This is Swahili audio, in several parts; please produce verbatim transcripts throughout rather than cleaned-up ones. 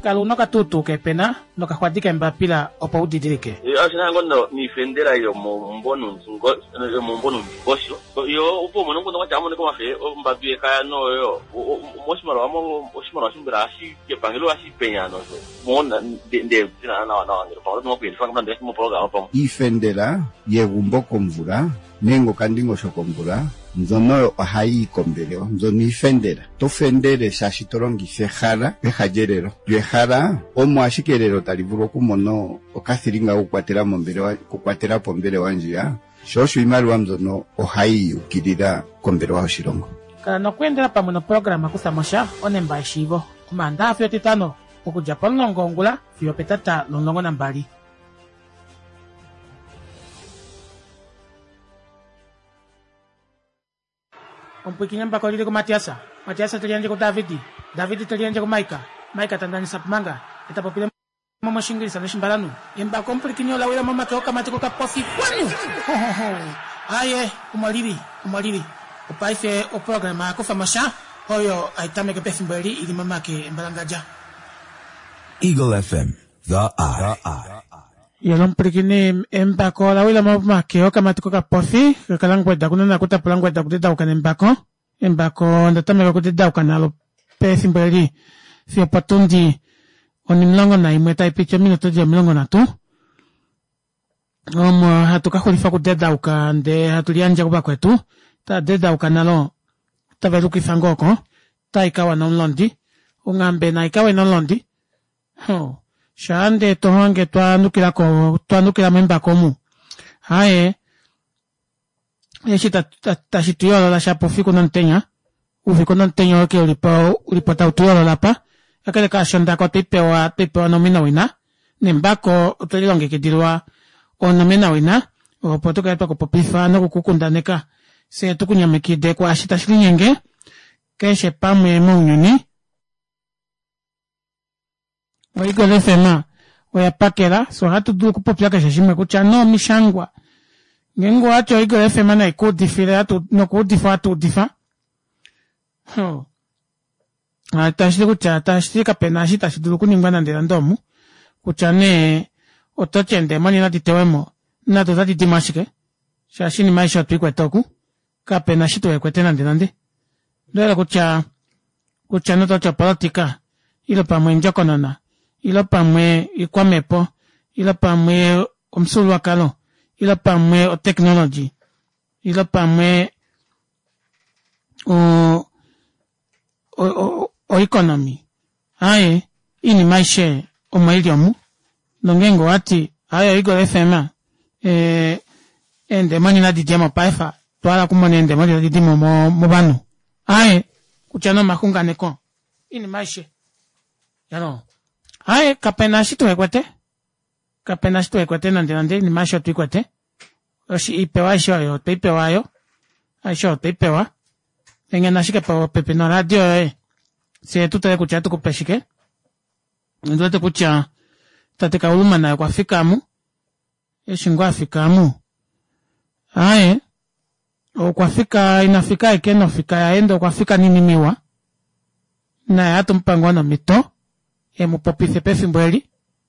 kaluno katutu kepena no kakwatike mbapila opo udidirike. Yo asina ngono ni fendera yo mbonu ngo yo mbonu bosho. Yo upo mono ngono kwa mo ko mafe o mbabie kaya no yo moshimaro amo oshimaro shimbira ashi ke pangelo ashi penya no so. Mo de de na na na ngiro pa no pe fanga ndese mo program pa. Ifendera yegumbo komvula nengo kandingo shokomvula nzono ohai kombeleo nzoni ifendera tofendere shashi tolongise hala ehajerero yehara omo ashikerero talivulu kumono okathiringa kukwatela mombelewa kukwatela pombele wanjia shosho imaluwa mzono ohai ukirira kombelewa oshilongo kana nokwendela pamwe no programa kusamosha onemba eshivo kumanda afyo titano okuja polongongula fyo petata lolongo nambali. Ompukinya mbako lili ko Matiasa. Matiasa talianje ko Davidi. Davidi talianje ko Maika. Maika tandani sapmanga. Eta popile mama shingiri sana shimbalanu. Yemba kompukinya la wela mama toka matiko ka pofi kwanu. Ho ho ho. Aye, umaliri, umaliri. Opaife o programa ko famasha. Hoyo aitame ke pefimbali ili mama ke mbalangaja. Eagle F M, the eye. Yalom perikini embako la wila mama ke oka matiko ka pofi kalang da kuna na kuta pulang da kuta da kana embako embako ndatame ko da kana lo pefimbali fio patundi onimlongo na imeta ipicha minuto dia mlongo na tu omo hatuka kholifa ku da uka nde hatulianja kuba kwetu ta da uka nalo taveruki fangoko ta ikawa non londi ungambe na ikawa non londi ho shande tohange twanukira ko twanukira memba komu hae eshita tashituyolo la shapo fiko nontenya ufiko nontenya ke ulipo ulipota utuyolo lapa akale ka shonda ko tipewa tipewa nomina wina nembako utolonge kidirwa onomina wina opotoka yapa ko popifa no kukundaneka se tukunyamekide kwa ashita shilinyenge keshe pamwe munyuni Eagle F M oya pakela so hatu du kupopya ka shishime kucha no mishangwa ngengo acho Eagle F M na ikudifira hatu no kudifa hatu difa ho atashiri kucha atashiri ka penashi tashidu kuningwana ndera ndomu kucha ne otochende mani na ditewemo na to dati dimashike shashini maisha tuikwe toku ka penashi to ekwetena ndende ndera kucha kucha no tocha politika ilo pamwe njokonona ila pamwe ikwamepo ila pamwe omsulu wakalo ila pamwe o technology ila pamwe o o o, o economy aye ini maisha o mailiomu nongengo ati ayo Eagle F M eh ende mani na didiamo paifa twala kumone ende mani na didimo mo mobanu aye kuchano makunga neko ini maisha yano Aye, kapena shitu ekwete. Kapena shitu ekwete nande nande ni masho tu ekwete. Oshi ipewa isho yo, te ipewa yo. Aisho, te ipewa. Enga nashike pa pepe no radio eh. Se tu te kucha tu kupeshike. Ndo te kucha tateka uluma na kwa fikamu. Eshi ngwa fikamu. Aye. O kwa fika inafika ikeno fika ya endo kwa fika nini miwa. Na ya tu mpango na mito. Emu popise pesi mbweli.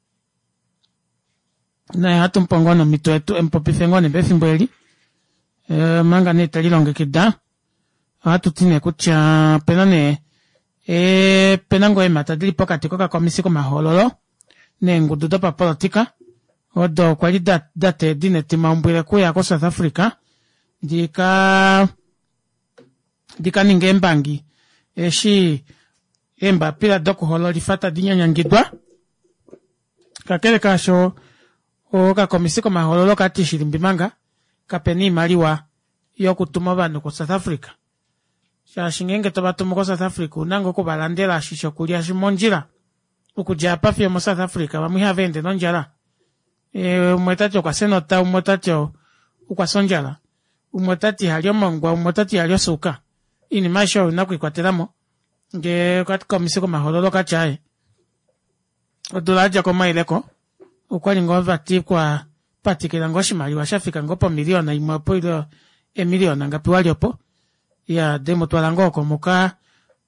Na hatu mpongono mito etu emu popise ngone pesi mbweli. E, manga ne talilonge kida. Hatu tine kucha penane. E, penango ema tadili poka tikoka komisiko mahololo. Ne ngududo pa politika. Odo kwa li dat, date dine tima mbwile kuya ko South Africa. Dika. Dika ninge mbangi. E shi. Emba pila doko holo lifata dinya nyangidwa. Kakele kasho o ka komisiko mahololo kati shilimbimanga kapeni maliwa yokutuma bano ko South Africa. Sha shingenge to batumo ko South Africa unango ko balandela shisho kulia shimonjira. Ukuja pafyo mo South Africa bamuha vende nonjala. E umwetacho kwa senota umwetacho ukwa sonjala. Umwetati halio mongwa umwetati halio suka. Ini maisho unakuikwatelamo. Nge katika misiko mahololo kachae. Odulaja kwa maileko. Ukwani ngova kwa patikila ngoshi mali washafika ngopo miliona imapo ilo e miliona ngapi waliopo. Ya demo tuwalango kwa muka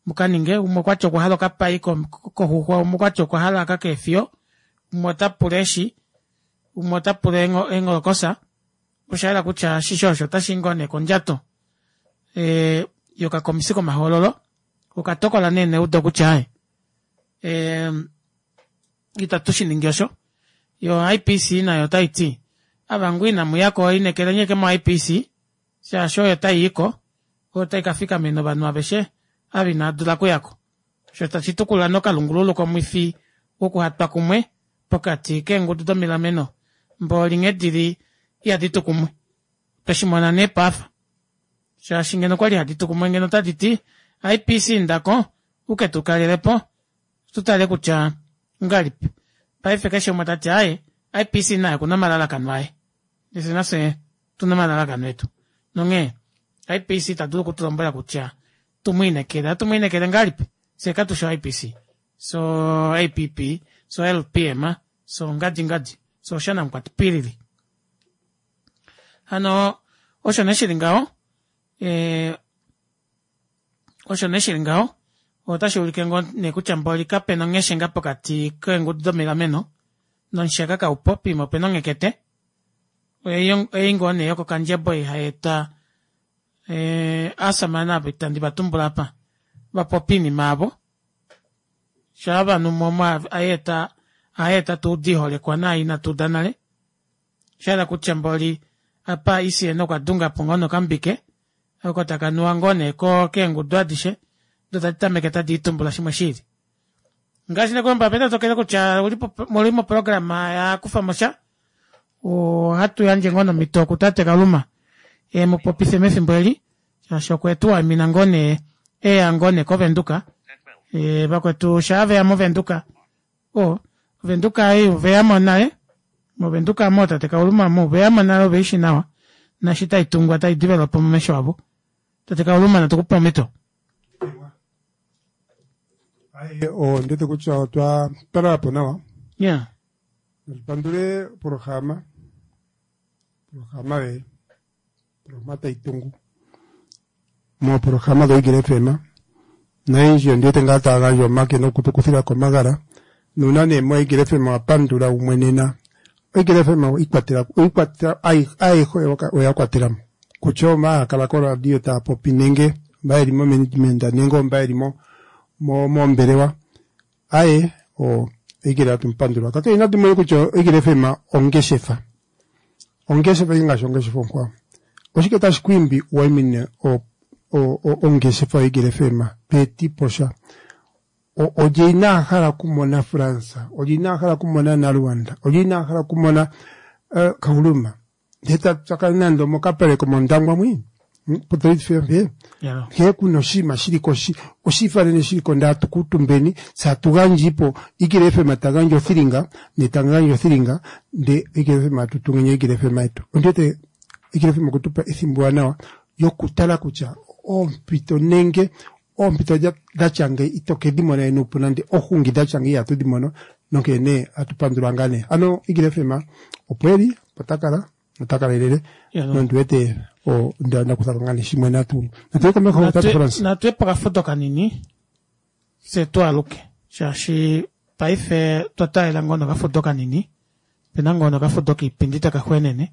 mukaninge umokwacho kwa halo kapa iko kohuhwa umokwacho kwa hala kakefio umotapureshi umotapure engo engo kosa kushaira kucha shishosho tashingone konjato eh yoka komisiko mahololo ukatoko la nene udo kuchae eh itatushi ningyosho yo I P C na yo taiti abangwina muyako ine kerenye kemo I P C sha sho yo taiko ota ikafika meno banu abeshe abina dula kuyako sho tachitukula no kalungululo kwa mwifi oku hatpa kumwe pokati kengo tudomila meno mbolinge dili ya ditukumwe peshimona ne pafa sha shingeno kwali haditukumwe ngeno taditi I P C ndako uketukalirepo tutale kucha ngalipi paifekeshe matati ae I P C nayo kuna malala kanwae nisi nase tuna malala kanwetu nonge I P C tadulu kutulombela kucha tumwine keda tumwine keda ngalipi seka tusho I P C so A P P so L P M so ngaji ngaji so shana mkwati pilili ano osho neshilingao eh osho neshilingao otashi ulikengo nekuchamboli kape nongeshenga pokati kengu domela meno nonshaka ka upopi mope nongekete eyong eyingo ne yoko kanje boy haeta eh asamana bitandi batumbula pa bapopini mabo shaba no moma ayeta ayeta tu dihole kwa na ina tu danale shala kuchamboli apa isi eno kwa dunga pongono kambike ako takanua ngone ko kengu dwadishe dotata meketa ditumbula shimashiri ngashi ne kwamba peta tokele kucha ulipo molimo programa ya kufamosha o hatu yanje ngono mitoko tate kaluma e mupopise mesimbeli sha kwetu amina ngone e angone ko venduka e bakwetu shave amo venduka o venduka e veamo nae mo venduka mota te kaluma mo veamo nalo veishi nawa na shita itungwa tai develop mmesho abo tate kaluma na tukupa mito ai o ndete kucha twa para ponawa yeah pandule programa programa de programa taitungu mo programa do igere fema na injo ndete ngata ga yo make no kutukufira ko magara nuna ne mo igere fema pandura umwenena igere fema ikwatira ikwatira ai ai ho ya kwatira kuchoma akabakora dio ta popinenge bairi mo management nengo bairi mo mo mo mberewa ae o igere tumpandura kake ina tumo kucho igere fema ongeshefa ongeshefa inga ongeshefa kwa oshiketa shikwimbi waimine o o o ongeshefa igere fema peti posha o ojina hara kumona Fransa ojina hara kumona na Rwanda ojina hara kumona uh, kauluma deta tsakanando mokapele komondangwa mwi potrait faire yeah he kuno shima shiriko shi oshifare ne shiriko ndatu kutumbeni sa tuganjipo igire fema taganjo thiringa ne taganjo thiringa de igire fema tutungenye igire fema eto ndete igire fema kutupa isimbwa nawa yokutala kucha ompito nenge ompito ja dachange itoke dimona enupu nande ohungi dachange ya tu dimono nonke ne atupandurangane ano igire fema opweli patakara patakara ilele yeah, no. nonduete o nda na kusarangani shimwe natu natu kama kwa tatu France na tu para foto kanini c'est toi loke chercher paife tota elangono ka foto kanini penangono ka foto ki pindita ka hwenene.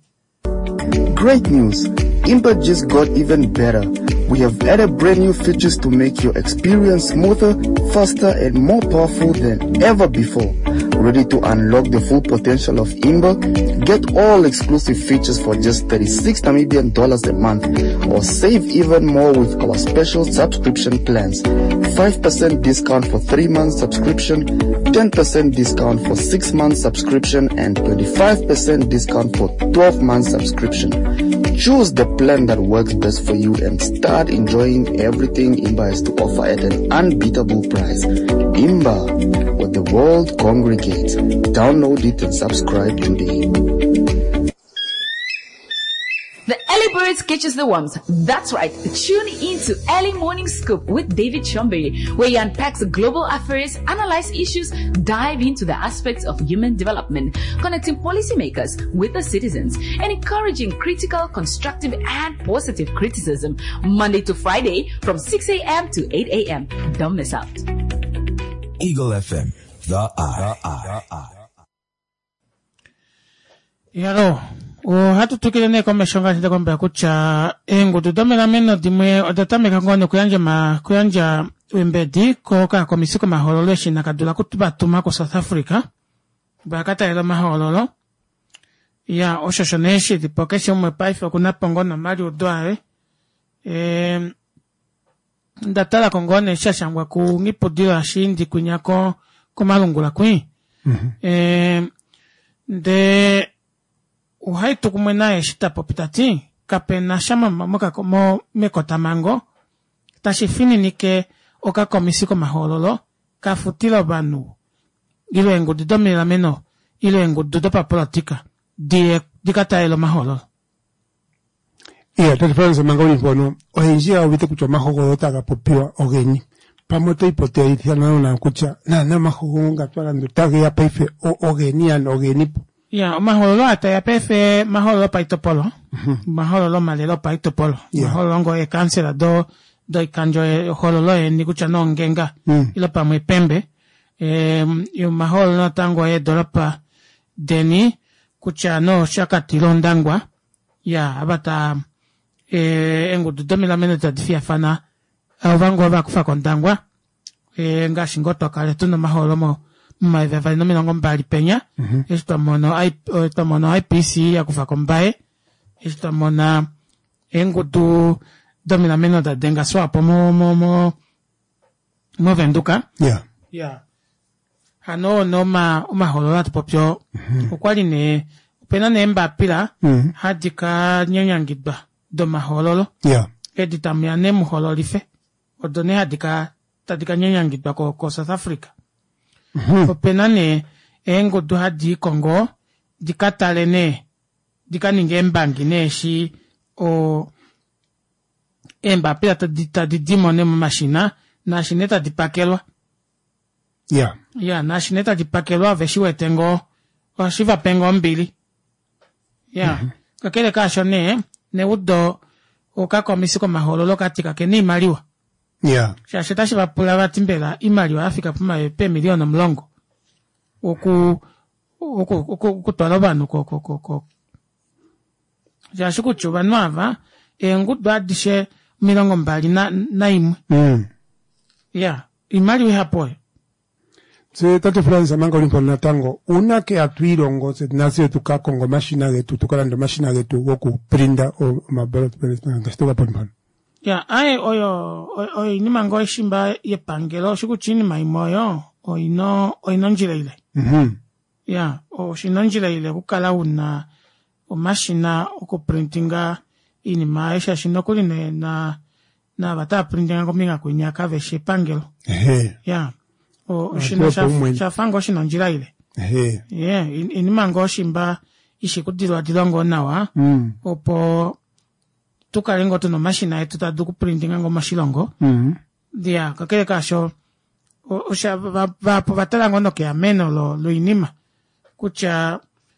Great news! Imba just got even better. We have added brand new features to make your experience smoother, faster, and more powerful than ever before. Ready to unlock the full potential of Imba? Get all exclusive features for just thirty-six Namibian dollars a month, or save even more with our special subscription plans. five percent discount for three months subscription, ten percent discount for six months subscription, and twenty-five percent discount for twelve months subscription. Choose the plan that works best for you and start enjoying everything Imba has to offer at an unbeatable price. Imba, where the world congregates. Download it and subscribe today. The early birds catches the worms. That's right. Tune in to Early Morning Scoop with David Chombe, where he unpacks global affairs, analyze issues, dive into the aspects of human development, connecting policymakers with the citizens, and encouraging critical, constructive, and positive criticism. Monday to Friday from six a.m. to eight a.m. Don't miss out. Eagle F M, the eye. Yaro, o hatu tukile ne kome shonga tida kombe kucha engu tudomela meno dimwe odatame kangono kuyanja ma kuyanja wembedi koka komisiko mahololo shina kadula kutuba tumako South Africa bakata ilo mahololo ya oshoshoneshi dipokeshe umwe paife kuna pongono mali udoare e ndatala kongone shashangwa kungipo dila shindi kunyako kumalungula kui Mhm. e de uhai tukumena eshita popitati kapena shama mamoka como mekota mango tashifini nike oka komisiko mahololo kafutila banu ilo engu didomila meno ilo engu dudopa politika di dikata elo mahololo Iya, tati Fransa mangoni pono, ohenjia wite kuchwa mahogo yota popiwa ogeni. Pamoto ipotea ithia na una kucha, na na mahogo nga tuwa ndutage ya paife ogeni ya ogeni. Ya, mahololo ata ya pefe mahololo paitopolo. Mahololo malelo paitopolo. Yeah. Mahololo ngo e kansela do, do ikanjo e hololo e nikucha no ngenga. Mm. Ilo pa mwepembe. E, yu mahololo tango e dolopa deni, kucha no shaka tilondangwa. Ya, abata, e, engu dudomila meno tadifia fana, avango waba kufa kondangwa. E, nga shingoto kare tuno mahololo mo, maiveva ino minongo mbali penya. Mhm. Esto mono esto mono I P C ya kufa kombae. Esto mona engu tu domina meno da denga swapo mo mo mo mo venduka. Yeah. Ya. Hano no ma uma holola popio. Ukwali ne upena ne mbapila Mhm. hadika nyanyangidba do mahololo. Yeah. Edita mya ne muhololife. Odone hadika tadika nyanyangidba ko ko South Africa. Mhm. Opena ne engo duha di Congo dikatale ne dikaninge mbangi ne shi o emba pia ta di ta di dimone machina na shineta di pakelwa Yeah. ya na shineta di pakelwa veshi wetengo o shiva pengo mbili ya kakele kasho ne ne udo o ka komisiko mahololo katika ke ni maliwa Yeah. shasheta shiva pula batimbela imaliwa Afrika puma pe milioni mlongo oku oku oku kutola banu ko ko ko ko jashuku chuba nwava engu badishe milongo mbali na na imwe Mm. ya imali we hapo Se tati Fransa mangoni pono tango, una ke atuirongo se nasi tuka kongo machina getu, tukalanda machina getu woku prinda o mabalot peresna, gastoka pono. ya ai oyo oyo ni mango shimba ye pangelo shuku chini maimoyo oino oino njira ile Mhm. ya o shinonjira ile kukala una o machina uko printinga ini maisha shinokuli ne na na bata printinga kominga kunyaka veshe pangelo Ehe. ya o Ah, shino tuwa pa umwe. shafango shinonjira ile Ehe. yeah ini mango shimba ishi kudirwa dilongo nawa Mm. opo tukalengo tuno machina yetu taduku printinga ngo mashilongo Mhm. dia kakele kasho o o sha va va patala ngono ke ameno lo lo inima kucha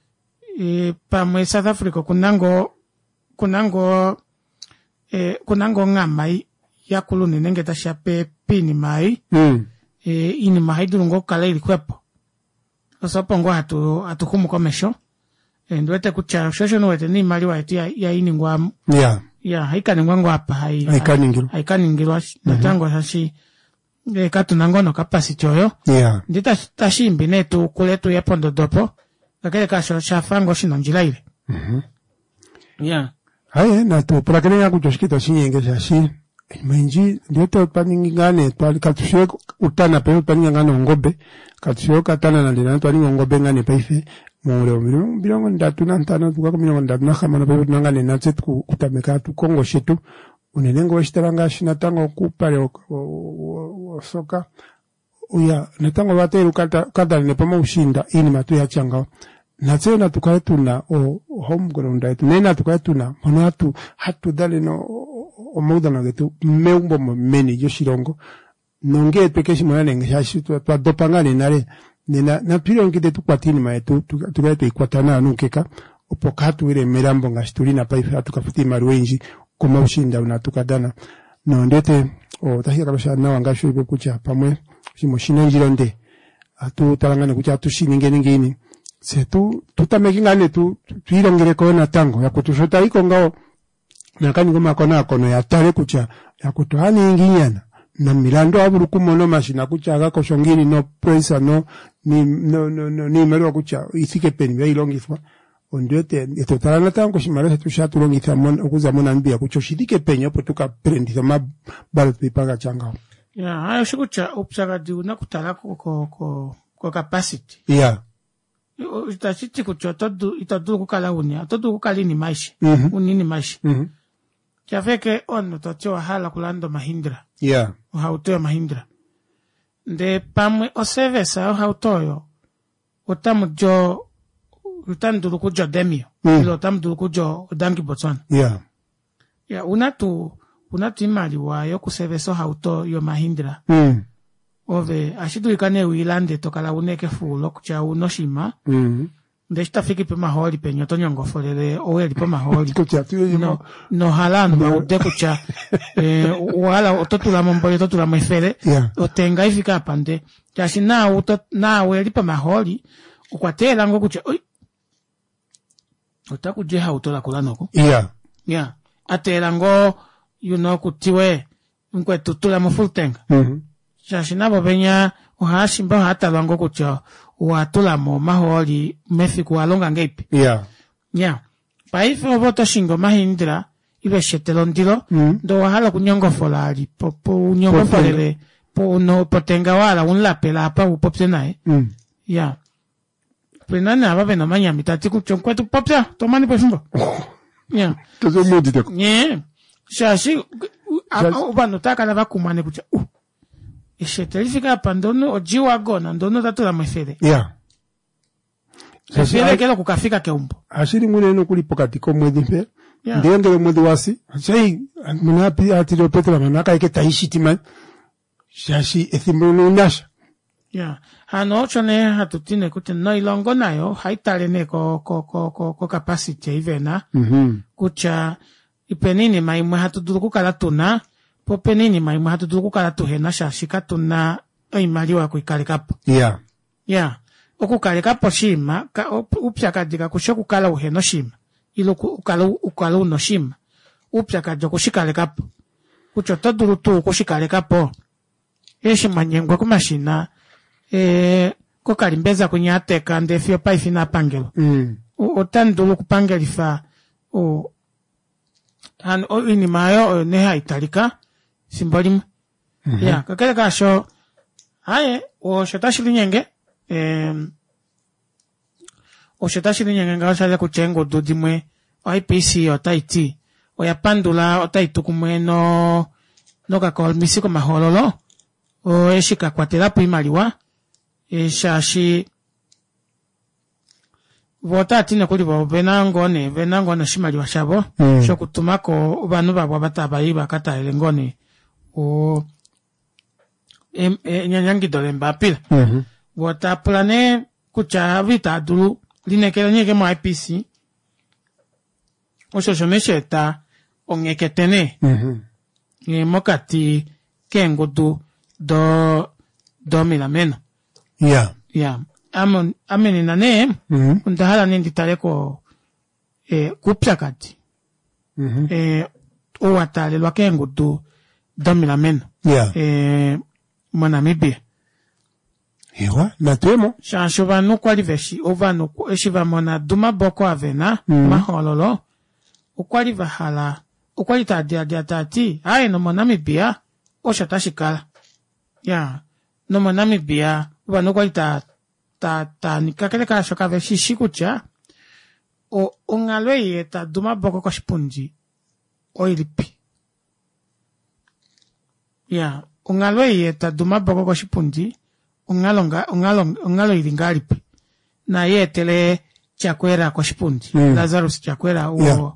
e pamwe South Africa kunango kunango e kunango ngamai yakulu nenge tashape pini mai Mm. e ini mai durungo kala ili kwepo osopo ngo hatu hatukumu komesho e ndwete kucha shosho no wete ni mali wa ya, ya ini ngwa Yeah. ya haikani ngwa hapa hai Haikaningirwa. haikaningirwa natango sashi e katunangono kapasi choyo Yeah. ndita tashimbi netu kuletu yapondo dopo kakele kasho shafango shino njila ile Mhm. ya Haye, na tu, para kene ya kuchoshikita shinyenge shashi, menji, ndioto paningi ngane, tuwali katushiwe utana pe, paningi ngane ongobe, katushiwe katana na lina, tuwali ongobe ngane paife, mwole o milongo, milongo ndatu na ntana, tuwako milongo ndatu na kama na pepe tunangane na tsetu kutameka tu kongo shetu, unenengo weshiteranga shinatango kupale o, o, o, o soka, uya, netango wateru kata, kata nepoma ushinda, ini matu ya changa, Nateo na tukaya tuna o homegrown yetu. Nena tukaya tuna mono hatu hatu dale no o muda na getu meumbo meni yoshirongo. Nonge pekeshi mwana nenge shashi tu tu dopangane nare. Nena na piro ngide tu kwatini maetu tukaya tu ikwatana nukeka. Opokatu ile merambo ngashituri na paifa tukafuti maruenji kuma ushinda unatukadana. No ndete o tahira kabasha na wangasho ibe kucha pamwe shimo shinenjironde. Atu talangana kucha atu shiningene ngini. Se tu tutamekingane tu tuirongere kona tango ya kutushota iko ngao nakani ngoma kona kono ya tare kucha ya kutohani inginyana na milando aburu kumono mashina kucha aga koshongini no presa no ni no no no ni mero kucha isike peni ya ilongithwa ondete eto talana tango shimara tu shatu longitha mon okuza mona mbia kucho shidike penyo potuka prenditha ma balot pipaga changa ya hayo shikucha upsaga di unakutala ko ko ko capacity yeah. Utachiti kuchoto itadu kukala unia atodu kukali ni maishi mm -hmm. unini maishi mm -hmm. Kiafeke ono tocho hala kulando Mahindra yeah uhautoyo Mahindra nde pamwe osevesa uhautoyo utamu jo utandulu kujo demio mm. ilo tamdulu kujo dangi Botswana yeah ya unatu unatu imali wayo kusevesa uhautoyo Mahindra mm. Ove ashidu ikane uilande tokala uneke fulo kucha unoshima mm ndeshita fiki pe maholi pe nyoto nyongo folele owe lipo maholi kucha tu no no halano ma ude kucha eh wala ototula mombole ototula mefele yeah. Otenga ifika pande jashi na uto na we lipo maholi ukwatela ngo kucha oi otakuje ha utola kulanoko yeah yeah atela ngo you know kutiwe nkwe tutula mo full tank mhm Shashina bobenya uhashimba hata lango kucho watula mo maholi mefiku alonga ngepi yeah yeah paife oboto shingo Mahindra ibe shetelondilo mm. ndo wahala kunyongo folali po po unyongo folele po no potenga wala unlapela apa upopse nae mm. yeah prenana ababe no manya mitati kucho kwetu popsa tomani pefungo yeah tozo mudi deko yeah shashi ubano taka na bakumane kucha uh ishetelifika pandono ojiwa gona ndono tatu la mefede yeah sasa kelo kukafika keumbo ashiri mune no kuli pokati ko mwezi mpe yeah. Ndengere mwezi wasi sai munapi atiro petra manaka ike taishiti man shashi ethimbo no nasha yeah hano chone hatutine kute no ilongo nayo haitale ne ko ko ko ko, ko capacity ivena mhm kucha ipenini maimwe hatuduru kukala tuna popenini maimwe hatuduru kukala tuhena shashika tuna imali wa kuikalikapo yeah yeah okukalikapo shima ka upya kadika kushoku kala uheno shima ilo ukala ukala uno shima upya kadjo kushikalikapo kuchoto duru tu kushikalikapo eshi manyengo kumashina eh ko kalimbeza kunyateka ndefio paifina pangelo mm otandulu kupangelifa o han o ini mayo ne haitalika simbolim mm -hmm. ya kakele kasho haye o shotashi nyenge em o shotashi nyenge ngawasha kuchengo dodimwe I P C o taiti o ya pandula o taitu kumwe no no kakol misiko mahololo o eshika kwatela primariwa eshashi vota tina kuli bo benangone benangone shimali washabo mm. sho kutumako banu babo batabayiba kata elengone o em e, nyanyangi dole mbapila mhm mm vota plane kucha vita dulu linekela nyeke mo I P C o sho shomesheta ongeketene mhm mm ni mokati kengudu do do milameno yeah yeah amon ameni nane mhm undahala nindi taleko eh kupya kati mhm eh o watale lwakengu du domila men yeah eh monamibia ewa na temo shansho vanu kwali veshi ovanu eshiva mona duma boko avena mm. mahololo ukwali vahala ukwali tadia dia tati ai no monamibia o shatashikala yeah no monamibia vanu kwali ta ta ta nikakele ka shoka veshi shikucha o ongalwe yeta duma boko ko shipunji o ilipi ya ongalwe yeta duma boko ko shipunji ongalonga ongalong ongalo ilingalipi na yetele Chakwera kwa Shipundi. Mm. Lazarus Chakwera uo Yeah.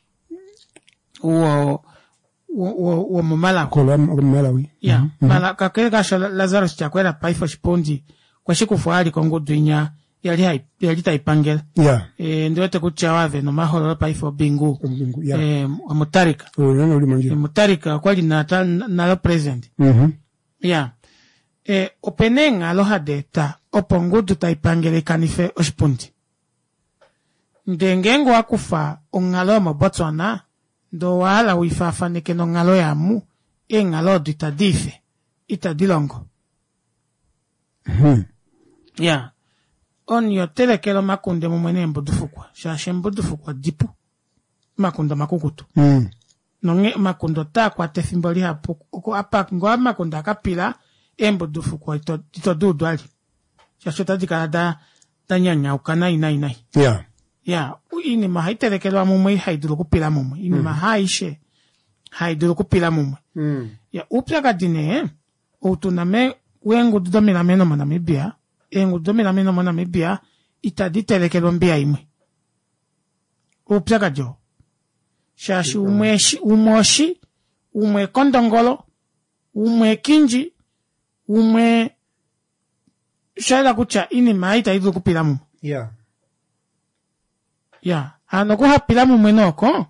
uo uo uo Malawi. Kola Malawi. Yeah. Mhm. Mala kakere kasho Lazarus Chakwera paifo Shipundi kwa shiku fuali kwa ngudu inya yali hai yali taipangela. Yeah. Eh ndio te kuchawave no maholo paifo bingu. Bingu, yeah. Eh mutarika. Ulana uli E manjira. mutarika kwa linata nalo present. Mhm. Yeah. Eh openenga aloha data opongudu taipangela kanife Shipundi. Ndengengo akufa ongalo mo Botswana ndo wala wifafanike no ngalo ya mu e ngalo ditadife itadilongo. Mhm. Yeah. On yo telekelo makunde mu mwene mbudufukwa. Shashe mbudufukwa dipu. Makunda makukutu. Mm. Nonge makundo ta kwa tefimboli hapo. Oko apa ngwa makunda kapila e mbudufukwa ito, ito dudwali. Shashe tadika da da nyanya ukana ina ina. Yeah. Ya, ini mahai telekelo mumwe haidulu kupila mumwe. Ini mahaishe haidulu kupila mumwe. Mm. Ya, upya kadine, utuname, wengu dudomina meno mana mibia, engu dudomina meno mana mibia, itadi telekelo mbia imwe. Upya kajo. Shashi umweshi, umoshi, umwe kondongolo, umwe kinji, umwe, shaida kucha, ini mahai taidulu kupila mumwe. Yeah. Ya, ano ko hapila mu mwenoko.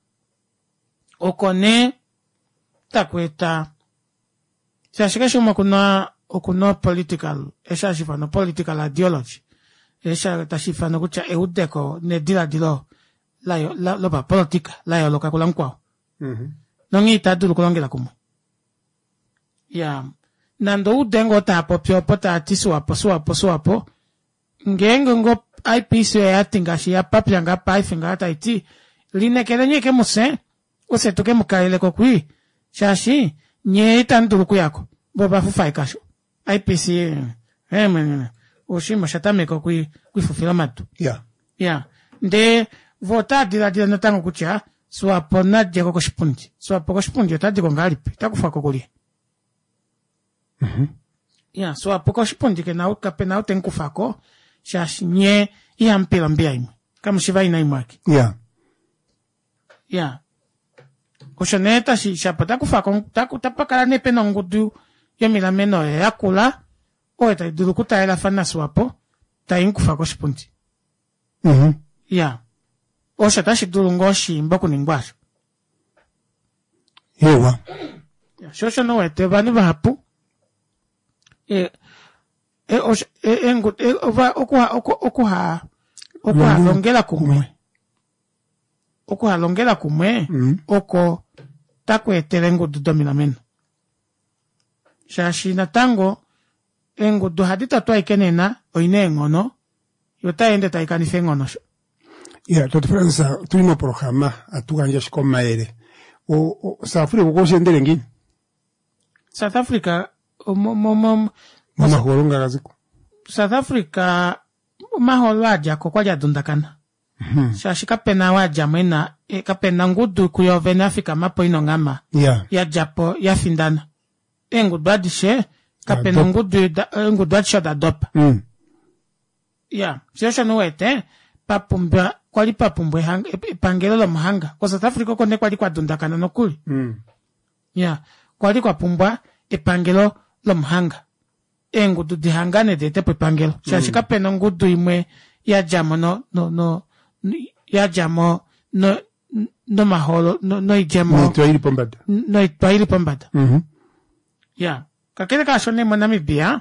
Okone takweta. Shashika shuma kuna okuno political, esha shifano political ideology. Esha tashifano kucha eudeko ne dila dilo la yo la loba politika la yo loka kulankwao. Mhm. Nongi tadulu kulongela kumwe. Ya, nando udengo tapo pyo pota tisu apo su apo su apo. Ngengo ngo I P C ya tingashi ya papya nga pa ifinga hata iti line kele nye ke muse ose tuke mukaile ko kui shashi nye itanduru kuyako boba fufa ikasho I P C eh menene oshima shatame ko kui kuifufila matu Yeah. ya nde vota dila dila natango kucha swapo na jego ko Shipundi swapo ko Shipundi tadi ko ngalipi takufa ko kuli Mhm. ya swapo ko Shipundi ke na ukape na utenkufako shashi nye iya mpila mbia imwe. Kama shiva ina imwaki. Yeah. Ya. Oshoneta shi shapa taku fakon taku tapakala nepe nongudu yomila meno ya yakula o eta idurukuta ela fana swapo ta inku fako Shipundi. Mhm. Ya. Osha tashi durungoshi mboku ningwasho. Yewa. Ya. Shosho no wete vani vahapu. E e osha e engu e ova okuha okuha okuha longela kumwe. Okuha longela kumwe. Mhm. Oko takwetele engudu domina meno. Shashi na tango engudu hadita twa ikenena oine ngono yota ende taikanife ngono. Yeah, Toti Fransa, tulino programa atuganja shikoma ere. O, o safuri ukoshe ndele ngini? South Africa mo mo mo Mama horonga gaziko. South Africa maholo waja ko kwaja dundakana. Mhm. Shashi kapena waja mwena e kapena ngudu kuyovena Afrika mapo ino ngama. Yeah. Ya japo ya findana. Engudu adishe kapena Adop. ngudu da, engudu adishe da dopa. Mm. Ya, siyosha nuwete papumbwa kwali papumbwe hanga ipangelo lo muhanga. Kwa South Africa kone kwali kwa dundakana nokuli. Mm. Ya, kwali kwa pumbwa ipangelo lo muhanga. Engudu dihangane dete po ipangelo. Shashi kapena ngudu imwe ya jamo no no no ya jamo no no maholo no no ijemo Nito hili pombada. no itwaili pombada. Mhm. Ya, kakele ka shone mo Namibia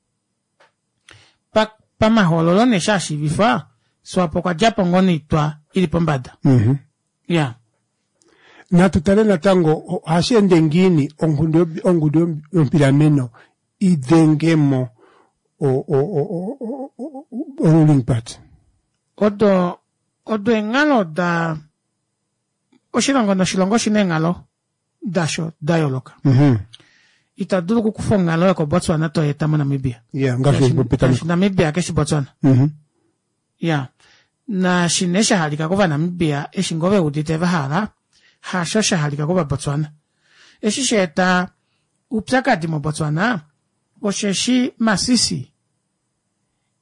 pa pa maholo lo ne shashi vifa swapo kwa japo ngoni itwa ili pombada. Mhm. Ya. Na tutale na tango hashende ngini ongudo ongudo mpirameno idengemo o o o o o o o ruling party. Odo odo engalo da oshilongo no shilongo shine ngalo dasho dayoloka. Mhm. Itadulu kukufa ngalo ko Botswana to eta mo Namibia. Yeah, ngashi bopitani. Namibia keshi Botswana. Mhm. Ya. Na shinesha halika kuva Namibia eshingove udite vahala hasho shahalika kuva Botswana. Eshi sheta upsaka dimo Botswana osheshi Masisi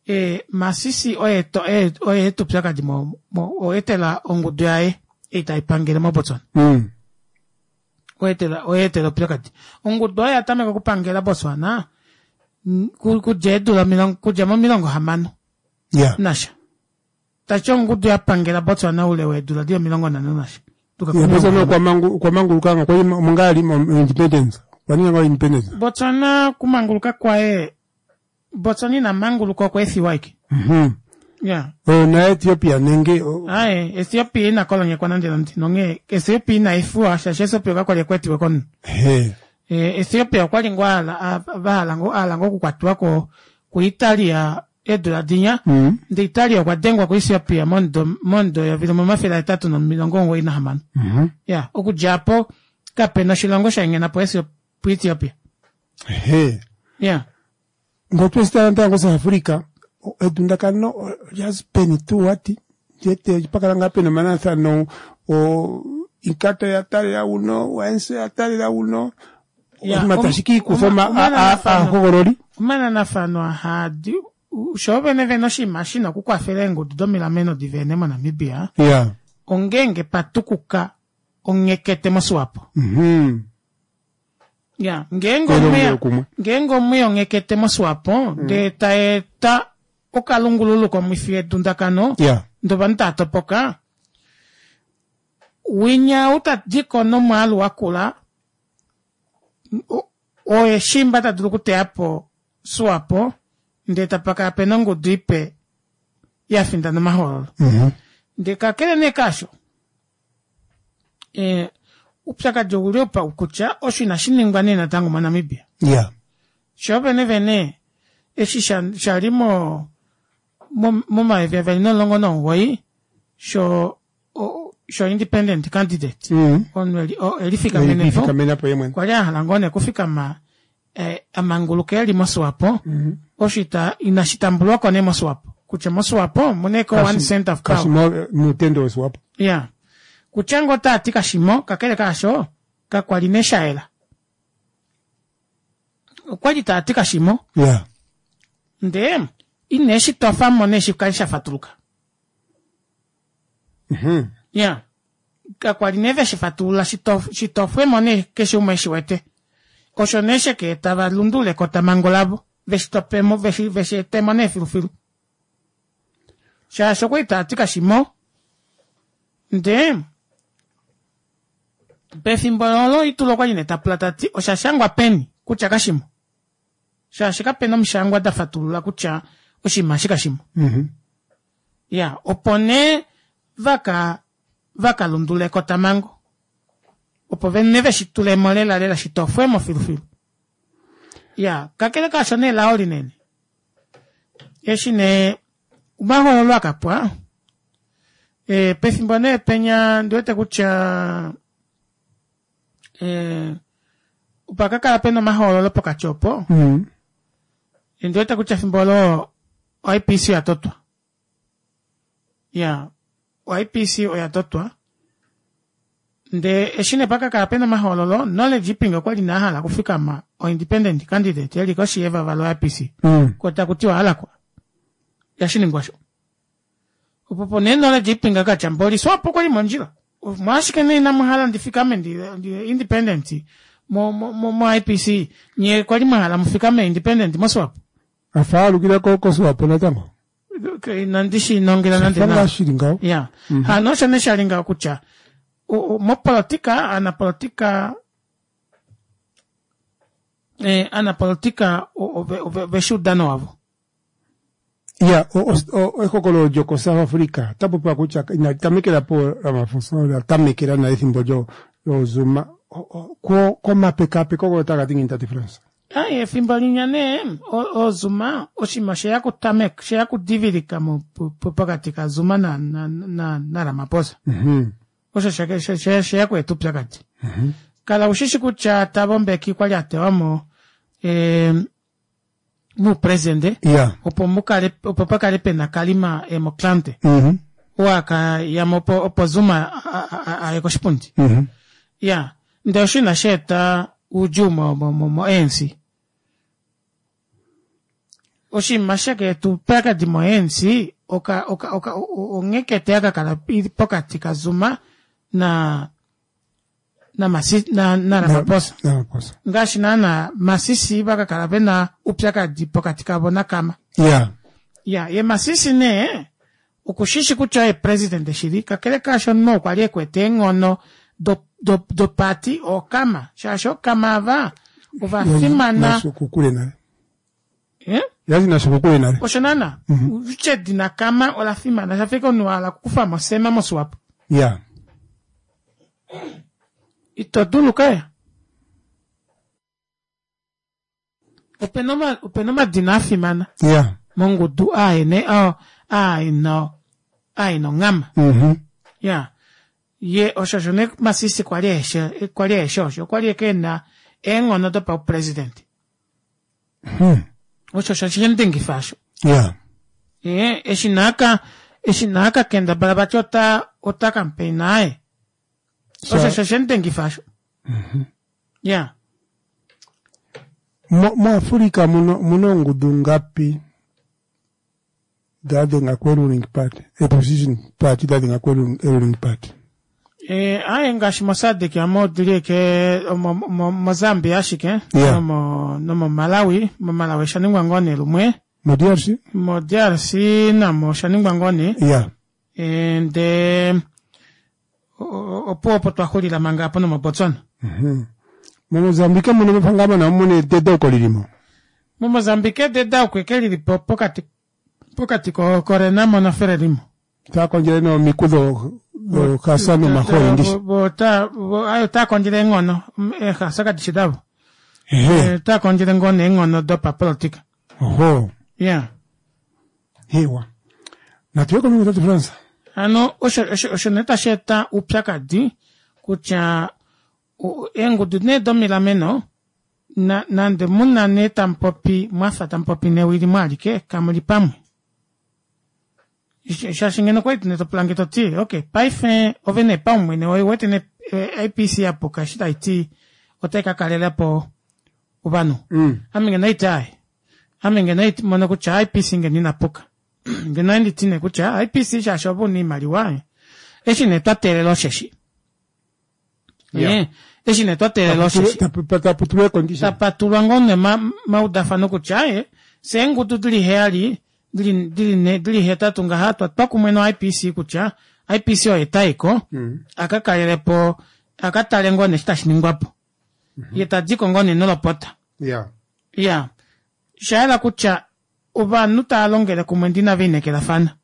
e masisi oyeto e oyeto plaka di mo mo oyetela onguduae itaipangele mo Botswana. Mm. Oyetela oyetela plaka di onguduae atame ko kupangela Botswana ku kujedu la milongo kujama milongo hamano. Yeah. Nasha. Tacho onguduae pangela Botswana ule wedula dio milongo nanu nasha. Yeah, Botswana kwa mangu kwa mangulukanga kwa mungali independence. Kwa nini ngalo independence? Botswana kumanguluka kwa e Botswana na manguluka kwa Ethiopia. Mhm. Yeah. Oh, na Ethiopia nenge. Oh. Ae, Ethiopia na kolonia kwa nande nanti. Nonge, Ethiopia na ifua, shasheso pioka kwa likweti wakon. He. E, Ethiopia kwa lingwa ala, bahalango, alango kukwatuwa ko, ku Italia, edu la dinya. Mm. De Italia kwa dengwa ku Ethiopia, mondo, mondo, ya vile mafila etatu na milongo ina hamano. Mhm. Yeah, oku Japo, kape na shilongo shange na po Ethiopia. He. Yeah. Ngoto estaranta ngo sa Afrika. Edunda kano just peni tu wati jete pakala ngape na manasa no o inkata ya tare ya uno wense ya tare ya uno ya matashiki kusoma a a hogorori mana na fano hadi shobe ne veno shi machine ku kwa ferengo domila meno divene mo Namibia ya ongenge patukuka ongekete moswapo mhm ya ngengo mwe ngengo mwe ongekete moswapo de taeta okalungululu kwa mifie dundakano yeah ndo banta topoka winya uta jiko no malu wakula o, o e shimba ta dulukute hapo swapo ndeta paka penongo dipe ya finda na mahoro mhm de kakele ne kasho e upsaka jogulio pa ukucha oshina shiningwane na tangu Namibia yeah shobe ne vene eshisha sharimo moma evya vya no longo no wai sho sho independent candidate mhm on wali o elifika menevo elifika menepo yemwe kwa ya halangone kufika ma eh, amanguluke ali moswapo mhm oshita inashitambulwa kwa ne moswapo kuche moswapo muneko one cent of power kashimo mutendo swapo yeah kuchango ta tika shimo kakele kasho kakwalinesha ela kwali ta tika shimo yeah ndem ineshi tofa moneshi kaisha fatuluka. Mhm. Yeah. Ka kwa dineve shifatula shitof shitofwe mone kesho mweshiwete. Oshoneshe ke tava lundule kota mangolabo veshitopemo veshi veshi temone filufilu. Sha shokwe tatika shimo. Ndem. Pefimbololo itulo kwa jineta platati oshashangwa peni kuchaka shimo. Sha shika peno mshangwa da fatula kucha oshima shika shimo. Mhm. Ya, opone vaka vaka lundule kota mango. Opove neve shitule mole la lela shitofwe mo filufilu. Ya, kakele kashone la oli nene. Yeshine ubaho lolo akapwa. E pefimbone penya nduete kucha eh upakaka peno maho lolo pokachopo. Mhm. Nduete kucha fimbolo I P C atotwa. Ya, I P C oyatotwa. Nde eshine paka kapena mahololo knowledge pinga kwa linahala kufika ma o independent candidate yali ko shieva valo I P C. Mm. Kwa takutiwa hala kwa. Yashine ngwasho. Upopo ne knowledge pinga ka chamboli swapo kwa limonjira. Mwashike ne na mahala ndifika mendi independent mo mo mo I P C nye kwa limahala mfika me independent mo swapo. Afalu kila koko swapo na tango. Okay, nandishi nongela nande na. Fanga shiringa. Yeah. Mm -hmm. Ha no shane sharinga kucha. O, o mo politika ana politika eh ana politika o o ve shudano wavo. Yeah, o o eko kolo joko South Africa. Tapo pa kucha ina tamekera po Ramaphosa la tamekera na ethimbo jo yo Zuma. Ko ko mapeka pe ko taka tinga ta France. Ai fimbalinya ne o, o Zuma o shimashe yako tamek she yako dividika mo popakatika Zuma na na na, na Ramaphosa. Mhm. Osha shake she she yako etupya kati. Mhm. Kala ushishi kucha tabombe kikwali atewamo eh mu presidente. Yeah. Opo mukale opo pakale pena kalima e moklante. Mhm. Waka ya mopo opo Zuma a eko shipundi. Mhm. Yeah. Ndio shina sheta ujumo mo mo mo ensi. oshi mashake tu peka di moensi oka oka oka ongeke teaka kala pokati kazuma na na masi na na Ramaphosa na Ramaphosa ngashi na masisi baka kala pena upyaka di pokati kabona kama yeah ya ye masisi ne ukushishi kucha e president de shirika kele kasho no kwali kwete ngono do do do party o kama shasho kama va uva fimana sukukule na eh yazi na sukukule na oshonana uche dina kama ola fimana shafika no ala kufa mosema moswapo yeah ito dulu kaya upenoma upenoma dina fimana yeah Mungu du ai ne oh ai no ai no ngama mhm ya ye oshashone masisi kwali eshe kwali esho kwali kena engono do pa president hmm oshashashende ngifasho yeah eh eshinaka eshinaka kenda barabachota ota campaign ai oshashashende ngifasho mhm ya mo mo Afrika muno muno ngudu ngapi dade ngakwelu ruling party opposition party dade ngakwelu ruling party eh ai ngashi mosade ki amo dire ke mo Mozambique ashike Yeah. mo no mo Malawi mo Malawi shaningwa ngone lumwe mo D R C mo D R C na mo shaningwa ngone yeah and um, opo opo twahulila manga apo no mo Botswana mhm mo Mozambique muno bafangama na mune dede ko lirimo mo Mozambique de da kwekeli lipo pokati pokati ko korena mo na ferelimo ta konjere no mikudo do kasano mahoro ndishi bo ta bo ayo ta konjile ngono e hasaka tishidabo ehe ta konjile ngone ngono do pa politika oho yeah hewa na tuwe kono mutatu Fransa ano osho osho osho neta sheta upyaka di kucha engu dune domila meno na nande muna ne tampopi mwafa tampopi ne wili malike kamuli pamwe shashingeno kwa itune to plangito ti okay paife ovene pamwe ne oi wetene I P C apo kashita iti oteka kalela po ubanu mm aminge na itai aminge na iti mona kucha I P C nge nina poka ngena ndi tine kucha I P C shashobu ni maliwae eshi ne twatere lo sheshi Yeah. eh eshi ne twatere lo sheshi tapata putwe condition tapatulwa ngone ma maudafa no kuchae sengu tutuli heali dili dili ne dili heta tunga hatwa pakumweno I P C kucha I P C o etaiko mm akakalele po akatale ngone stashiningwapo yetajiko ngone nolopota yeah ya shaela kucha uba nuta alongele kumwendina vine kela fana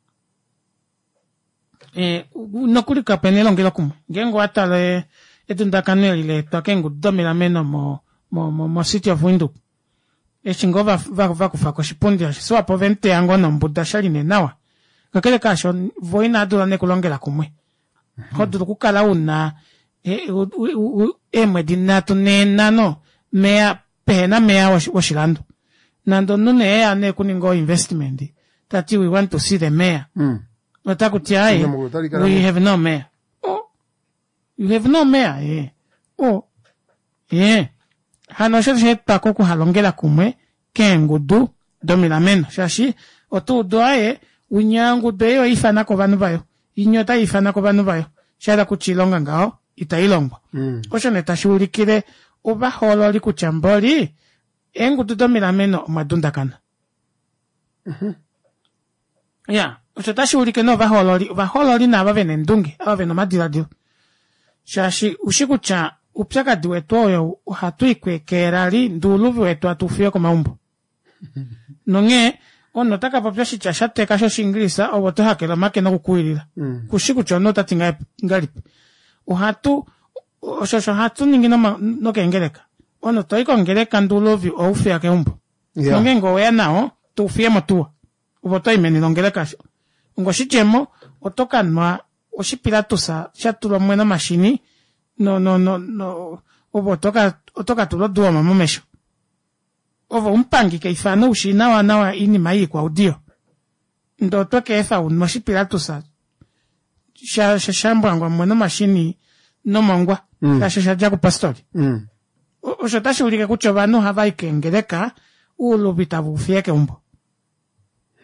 eh nokuli kapene longela kumwe ngengo atale etunda kaneli le takengu domila meno mo mo mo, mo city of window eshingo va va va kufa ko shipundi so apo vente yango no mbuda shali ne nawa kakele kasho voina adula ne kulongela kumwe hodu kukala una e e medina to ne nano mea pena mea washilando nando nune ane kuningo investment that we want to see the mayor mm watakutia we have no mayor oh you have no mayor eh oh eh hano shete takoku halongela kumwe kengudu domina meno shashi otu doae unyangu deyo ifana ko banu bayo inyota ifana ko banu bayo shada kuchilonga ngao itailongwa mm osho netashulikire oba hololi kuchamboli engudu domina meno madunda kana mhm ya osho tashulike no ba hololi ba hololi na ba venendungi aba veno madiradio shashi ushikucha upyaka diweto yo hatuikwekerali nduluvi wetu atufio kwa maumbo nonge ono taka papya shicha shate kasho shingilisa oboto hakela make no kukuilila mm kushikucha no tatinga ngali uhatu osho hatu ningino no kengeleka ono toiko ngeleka nduluvi ofia ke umbo yeah nonge ngo ya nao tufie motua oboto imeni nongeleka ngo shichemo otoka nwa oshipilatusa shatulo mwena mashini no no no no obo toka otoka tulo duwa mamomesho ovo umpangi ke ifano ushina wa nawa ini mai kwa audio ndo toke efa un moshipilatusa sha sha shamba ngwa mwena mashini no mongwa Mm. sha sha jaku pastori mm o shotashi ulike kucho banu hava ikengeleka ulo bitabu fieke umbo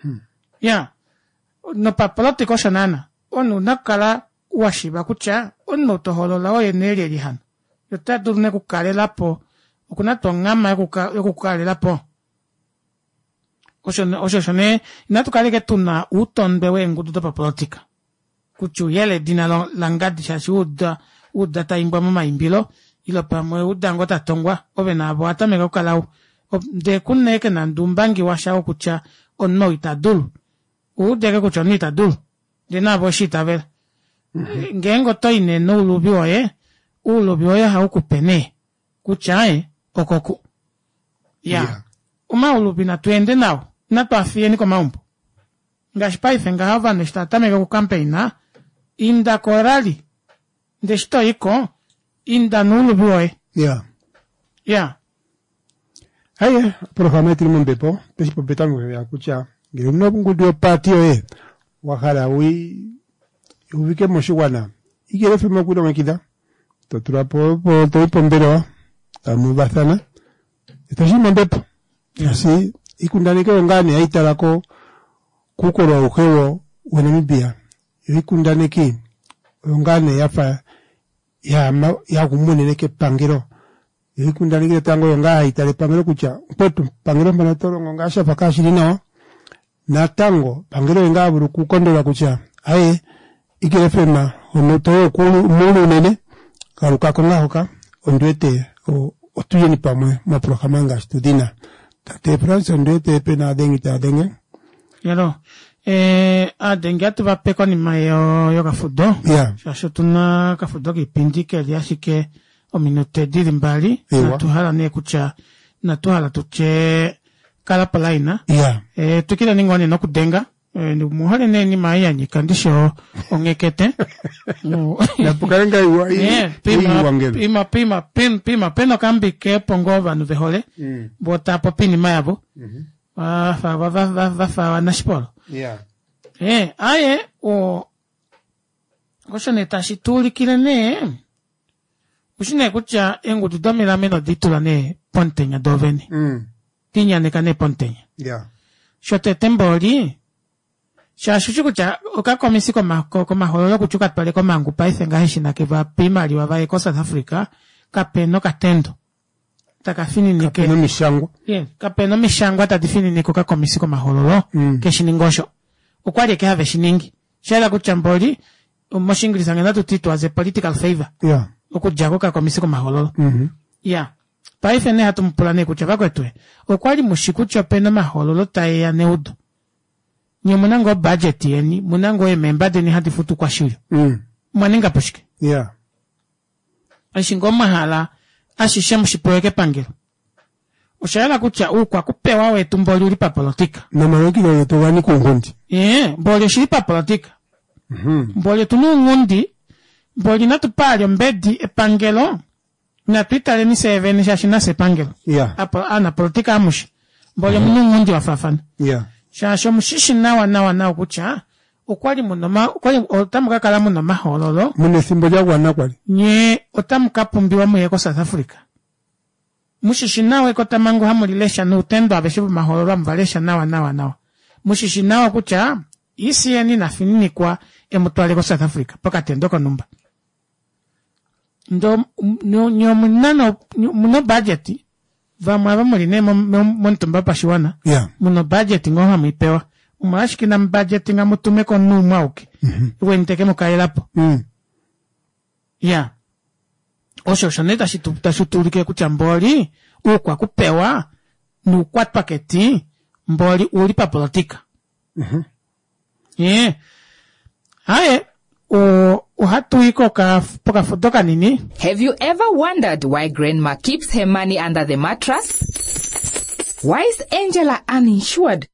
Ya. No pa politiko shanana. Onu nakala washiba kucha. Onu toholola oye nere rihan. Yota durne kukale lapo. Okuna tongama yokukale lapo. Osho osho shone inatukale ke tuna uton bewe ngudu pa politika. Kuchu yele dina langadi shashi uda uda ta imba mama imbilo ilo pa mwe uda ngota tongwa obe na abo ata mega kalau de kunne ke na ndumbangi washa okucha onno itadul ude ke kucho ni itadul de na abo shita ver ngengo to ine no ulubio e ulubio ya ha ukupene kucha e okoku ya yeah. Uma ulubina tuende nao na to afieni kwa maumbo ngashpai fenga hava nesta tamega ku campaigna inda korali desto iko inda nulu boy ya ya aye programa tilmon bepo pesi popetango ya kucha ngiro no ngudio patio e wakala wi ubike moshiwana igere fema kudo makida totura po po to pombero amu basana estashi mondepo así ikundane ke ngane aitalako kukoro uhewo wenamibia ikundane ki ngane yafa ya ma, ya kumune ke pangiro ikundane ke tango nga itale pangiro kucha petu pangiro mana toro nga shafa kashiri no na tango pangiro nga buru kukondola kucha aye ikire fema ono to kulu mulu nene karuka konga hoka ondwete o otuye ni pamwe ma programa nga studina tate France ondwete pena dengi ta dengi yalo eh a dengi atu va peko ni mayo yo kafudo yeah shasho tuna kafudo ki pindike liashike o minute diri mbali na tuhala ne kucha na tuhala tuche kala palaina yeah eh tukila ningoni no kudenga eh ni muhale ne ni maya ni kandisho ongekete na pukarenga iwa yeah pima pima pima pin pima peno kambi ke pongova no vehole mm. bota popini mayabo mhm ah fa va va va va fa na sport yeah eh aye o koshone tashi tuli kile ne ushine kucha engu tudomira meno ditula ne pontenya doveni mm tinya ne kane pontenya yeah shote tembori sha shukucha oka komisi ko mako ko maholo kuchuka pale ko mangu paithenga hishina ke va primary wa vai ko South Africa kapeno katendo takafini nike kapeno mishango yeah kapeno mishango atadifini niko ka komisi ko maholo mm. ke shiningosho okwali ke have shiningi shala kuchambori umoshingiriza ngana tutito as a political favor yeah okujago ka komisi ko maholo mhm yeah paifene hatumpulane kuchava kwetwe okwali mushikucho peno maholo tae ya neudo nyo munango budget yeni munango e member deni hadi futu kwa shule mm mwaninga pushike yeah ashingo mahala ashishe mshipoeke pangelo ushayala kucha ukwa kupewa wetu mboli ulipa politika na maroki lo yeto wani kungundi eh mboli shilipa politika mhm mboli tunu ngundi mboli natupalyo mbedi epangelo na twitale ni seven shashina sepangelo yeah apo ana politika amushi mboli mm-hmm. munu ngundi wafafana yeah shasho mushishi nawa nawa nawa kucha okwali munoma okwali otamuka kala munoma hololo mune simbo jagwa nakwali nye otamuka pumbiwa mu yeko South Africa mushishi nawe ko tamango hamulilesha no utendo abeshibu mahololo amvalesha nawa nawa nawa mushishi nawa kucha isi yeni na finini kwa emutwale ko South Africa paka tendo ko numba ndo nyo munano muno budget vamwe vamuline montumba pashiwana yeah muno budget ngoha mipewa umashiki na budget nga mutume ko numwa uke mhm iwe nteke mukaelapo mm yeah osho shoneta shituta shutulike kuchamboli ukwa kupewa nu kwat paketi mboli uli pa politika mhm yeah haye o uhatu iko ka poka fotoka nini. Have you ever wondered why grandma keeps her money under the mattress? Why is Angela uninsured?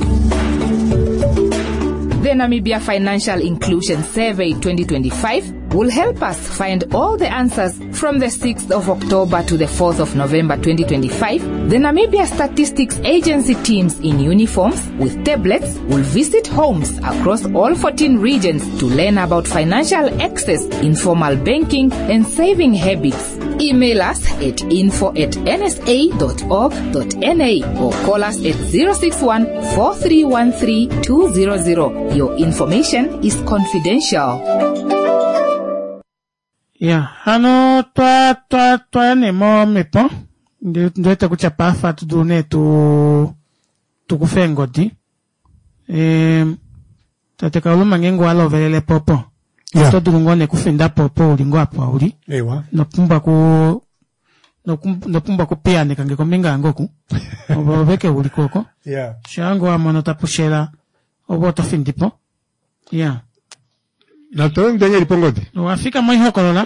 The Namibia Financial Inclusion Survey twenty twenty-five will help us find all the answers from the sixth of October to the fourth of November twenty twenty-five. The Namibia Statistics Agency teams in uniforms with tablets will visit homes across all fourteen regions to learn about financial access, informal banking, and saving habits. Email us at info at n s a dot org dot n a or call us at zero six one, four three one three, two zero zero. Your information is confidential. Yeah, hano twa twa twa ne mo mepo ndio takuchapa fa tudune tu tukufengoti eh tateka uluma ngengo alo velele popo yeah. To durungone kufenda popo ulingo apo uri ewa no pumba ku no no pumba ku pia ne kange komenga ngoku oboveke ulikoko yeah shango amono tapushela oboto findipo yeah na to ndenge lipongoti no afika moi hokolola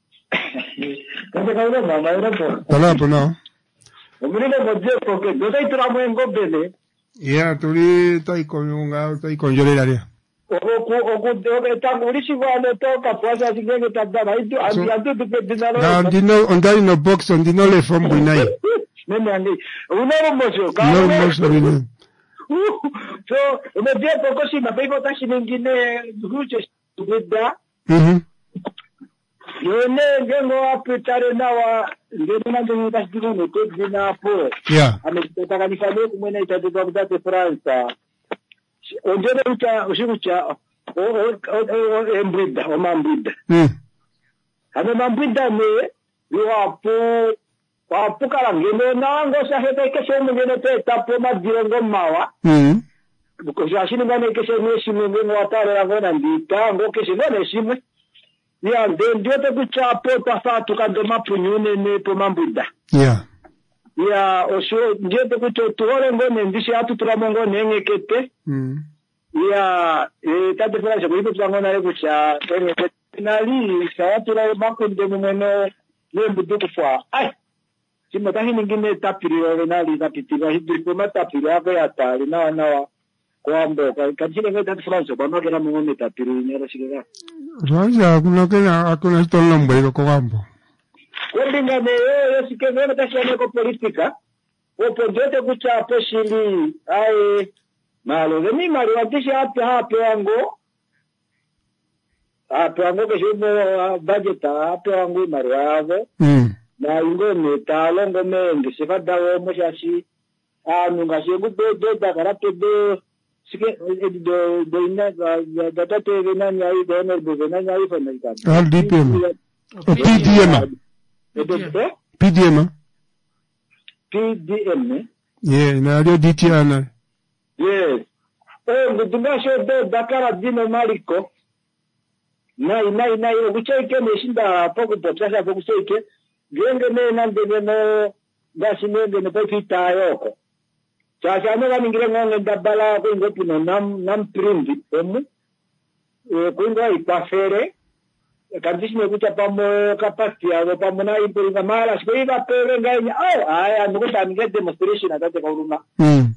Kaya kaya mama era po. Tala po no. Umilile moje porque yo estoy trabajando bele. Yeah, tuli tai con un tai con lloreraria. Oku oku de ta ngurishi wane to ka pwasa singenge tabda itu andi andi tu pedinalo. Na dino ondai no box on dino le from bunai. Nene andi. Uno mojo ka. No mojo bine. So, me dia poco si ma pego ta sinengine ruche tubeda. Mhm. Yone ngengo apitare nawa ngena ndio tasdiro no tedina po. Yeah. Amepata kanisa leo kumwena itatoka kudate France. Ondele uta usikucha o o embrida o mambida. Mm. Ame mambida ne yo apo apo kala ngene nango sa hete ke se ngene te tapo ma direngo mawa. Mm. Because ya shini ngane ke se ne shini ngene watare la ngona ndita ngo ke se ngene shimi. Yeah, then ndio takucha po tafatu kandoma punyune ne po mambida. Yeah. Yeah, osho ndio takucha tuore ngone ndishi atu turamongo nengekete. Mm. Yeah, eh tate France ko iko ngona le kucha ene nali sawatura makunde mumeno lembu kwa. Ai. Sima tahi nyingine tapiri wa nali tapitiwa hidri kwa tapiri hapo ya tali na na kwambo kachile ngeta France kwa magera mungone tapiri nyera shikega. Raja kuna kena akuna stola mbele kwa kwambo. Kwendinga ne yo sikeze tasha ko politika. Opo ndote kucha poshili ai malo ni mali watisha hapa hapa yango. Hapa yango ke shubo budget hapa yango mali yavo. Mm. Na ingome talongo mengi sifada wo moshashi anu ngashengu do da karate do sike do do ina da da te na nyai do na do na nyai fa na ka Al D P M. P D M. P D M. P D M. Yeah, na dio D T ana. Yes. Eh, ngudunga sho do dakara dino maliko. Nai nai nai uguchaike meshinda poko potasa poko soike. Genge ne nande no gasi nende ne pofita yoko. Sasa no ningire ngonge dabala ko ngopi no nam nam prindi emu. E ko ngo ipafere. E kandisi ne kucha pamo kapati ado pamo na impuringa mala sko iba pere nganya. Oh, aya nuko tanige demonstration atate ka uruma. Mm.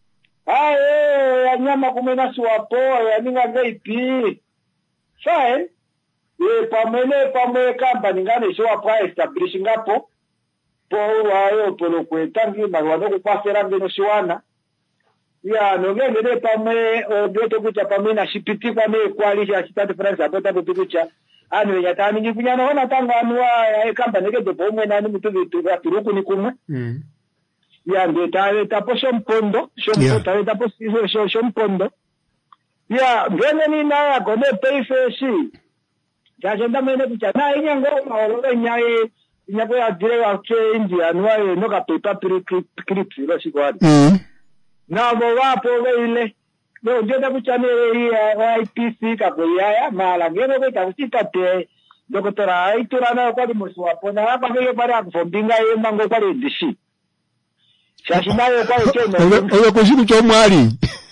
Aye, anyama kumena suapo, yaninga ngaipi. Fine. E pamene pamwe company ngane sho apa establish ngapo po wayo polo kwetangi marwano kupasera ngeno shiwana ya no ngene pamwe odoto kucha pamena shipiti kwa me kwali ya state France abota kucha anu ya tani ngifunyana ona tanga anwa ya company ke do pomwe nani mutu vitu ya turuku ni kumwe Mm. ya ndo tawe tapo shompondo shompondo tawe tapo sho shompondo ya ngene ni na ya gone pay face Jaje ndamene kucha na inyango maolo nyai nyako ya dire wa India nwa no ka paper clip lo sikwadi. Mm. Na bo wapo ile. No jeda kucha ne ya I P C ka ko ya mala ngeno ko ta usita te doktora ai turana kwa di muswa pona hapa ngeke para kufombinga ye mango kwa dishi. Shashi nayo kwa ucheme. Oyo ko shiku cho mwali.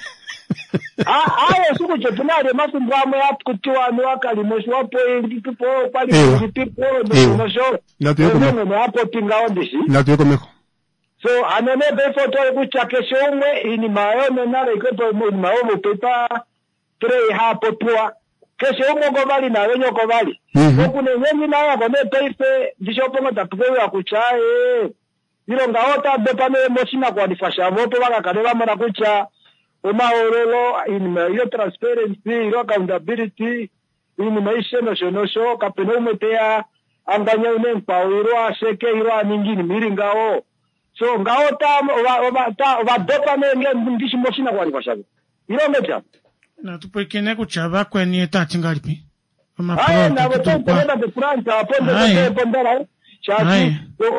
Ah, ayo suku chepunare masumbwamo yapkutiwa nwakali moswa point tupo pali tipo no show. Na tuyo komeko. No hapo tinga ondishi. Na tuyo komeko. So anone be foto kucha kesho umwe ini maono na rekoto mu maono pepa tre hapo tua kesho umongo bali na wenyo ko bali okune nyenyi na ya kone taife dishoponga tapukewe akuchae ilo ngaota dopame moshina kwa difasha voto waka kadela mara kucha umaorolo in iyo transparency iyo accountability in maisha no shono sho kapeno umetea anganya unempa iro aseke iro aningini miringao so ngaota wa ta wa dopame nge ndishi moshina kwa difasha ilo mecha na tupekene kuchaba kwenye tatingalipi haya na wote kwenda de France aponde de pondera chati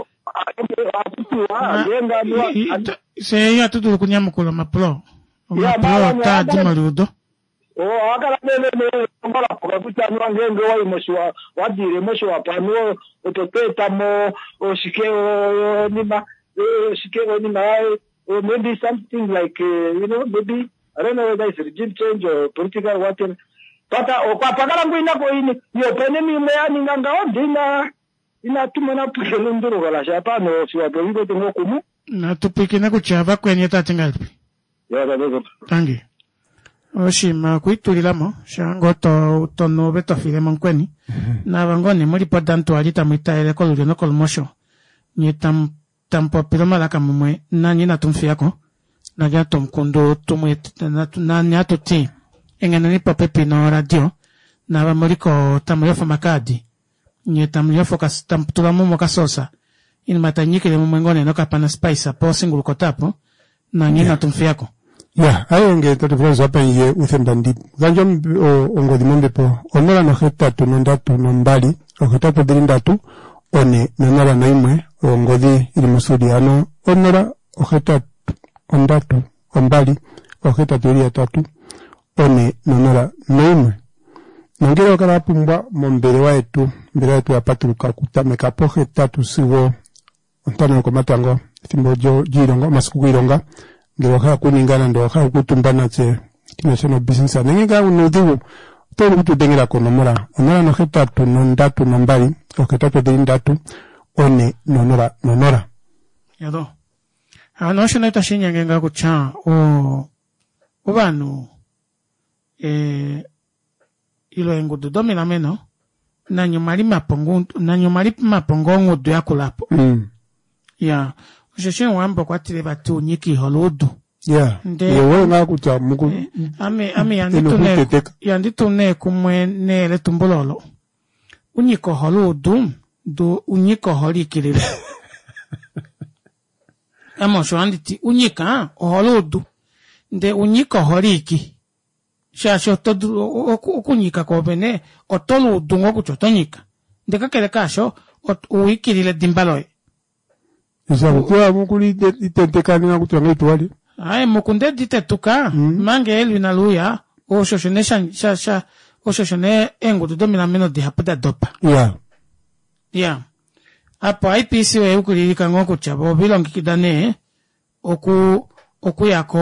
se ya tutu kunyamukula maplo maplo ta dimarudo o akala nene ne ngala kwa kutanwa ngenge wa imeshwa wadire meshwa pano otopeta mo oshikeo nima oshikeo nima or maybe something like uh, you know maybe I don't know whether it's regime change or political whatever. Pata okapakala ngwina ko ini yo penemi meani nganga ondina ina tumana pukelo nduro wala japano siwa bongo tengo kumu na tupikina kuchava kwenye tatingalpi ya baba tangi oshima kuitulilamo shango to tono beto filemo kweni na bangone muri podanto alita muitaele kolulio no kolmosho ni tam tampo piloma la kamwe na nyina tumfiako na ja tomkundo tumwe na na nyato ti engana ni papepi no radio na ba moriko tamoyo famakadi nye tamoyo focus tam tulamo mokasosa in matanyike le mungone no kapana spice po single kotapo na nyina tumfiako ya ayo nge to difference hapa ye uthembandi ganjo ongodi mombe po onora no heta tu nondatu nombali o heta po dirindatu one nanara naimwe ongodi ili musudi ano onora o heta ondatu ombali o heta teoria tatu one nanara naimwe nongero kala pumba mombere waetu mbere wetu apaturuka kutame kapohe tatu siwo ontano ko matango timbo jo jirongo masuku ironga ngero ha kuningana ndo ha kutumbana tse national business anenga unodiwo to rutu dengera kono mora onora no heta tu nondatu nombali o heta to dirindatu one nonora nonora yado ano shona tashinya ngenga kucha o ubanu eh ilo engudu domina meno na nyumari mapongo na nyumari mapongo ngudu yakulapo mm ya usheshe wambo kwatire batu nyiki holodu yeah yewe nga kucha muku eh, ame ame yanditune yanditune kumwe nele tumbololo unyiko holodu do unyiko holikirire amo sho anditi unyika holodu nde unyiko holiki shasho todo okunyika ko bene otolo dungo kuchotonyika ndeka kele kasho uikirire dimbaloe isa kwa mukuli itentekani na kutunga itwali ai mukunde ditetuka mm. mange elu na luya o shoshone sha sha o shoshone engudu domina meno de hapada dopa yeah yeah apo I P C we ukulirika ngoko chabo bilongi kidane oku oku yako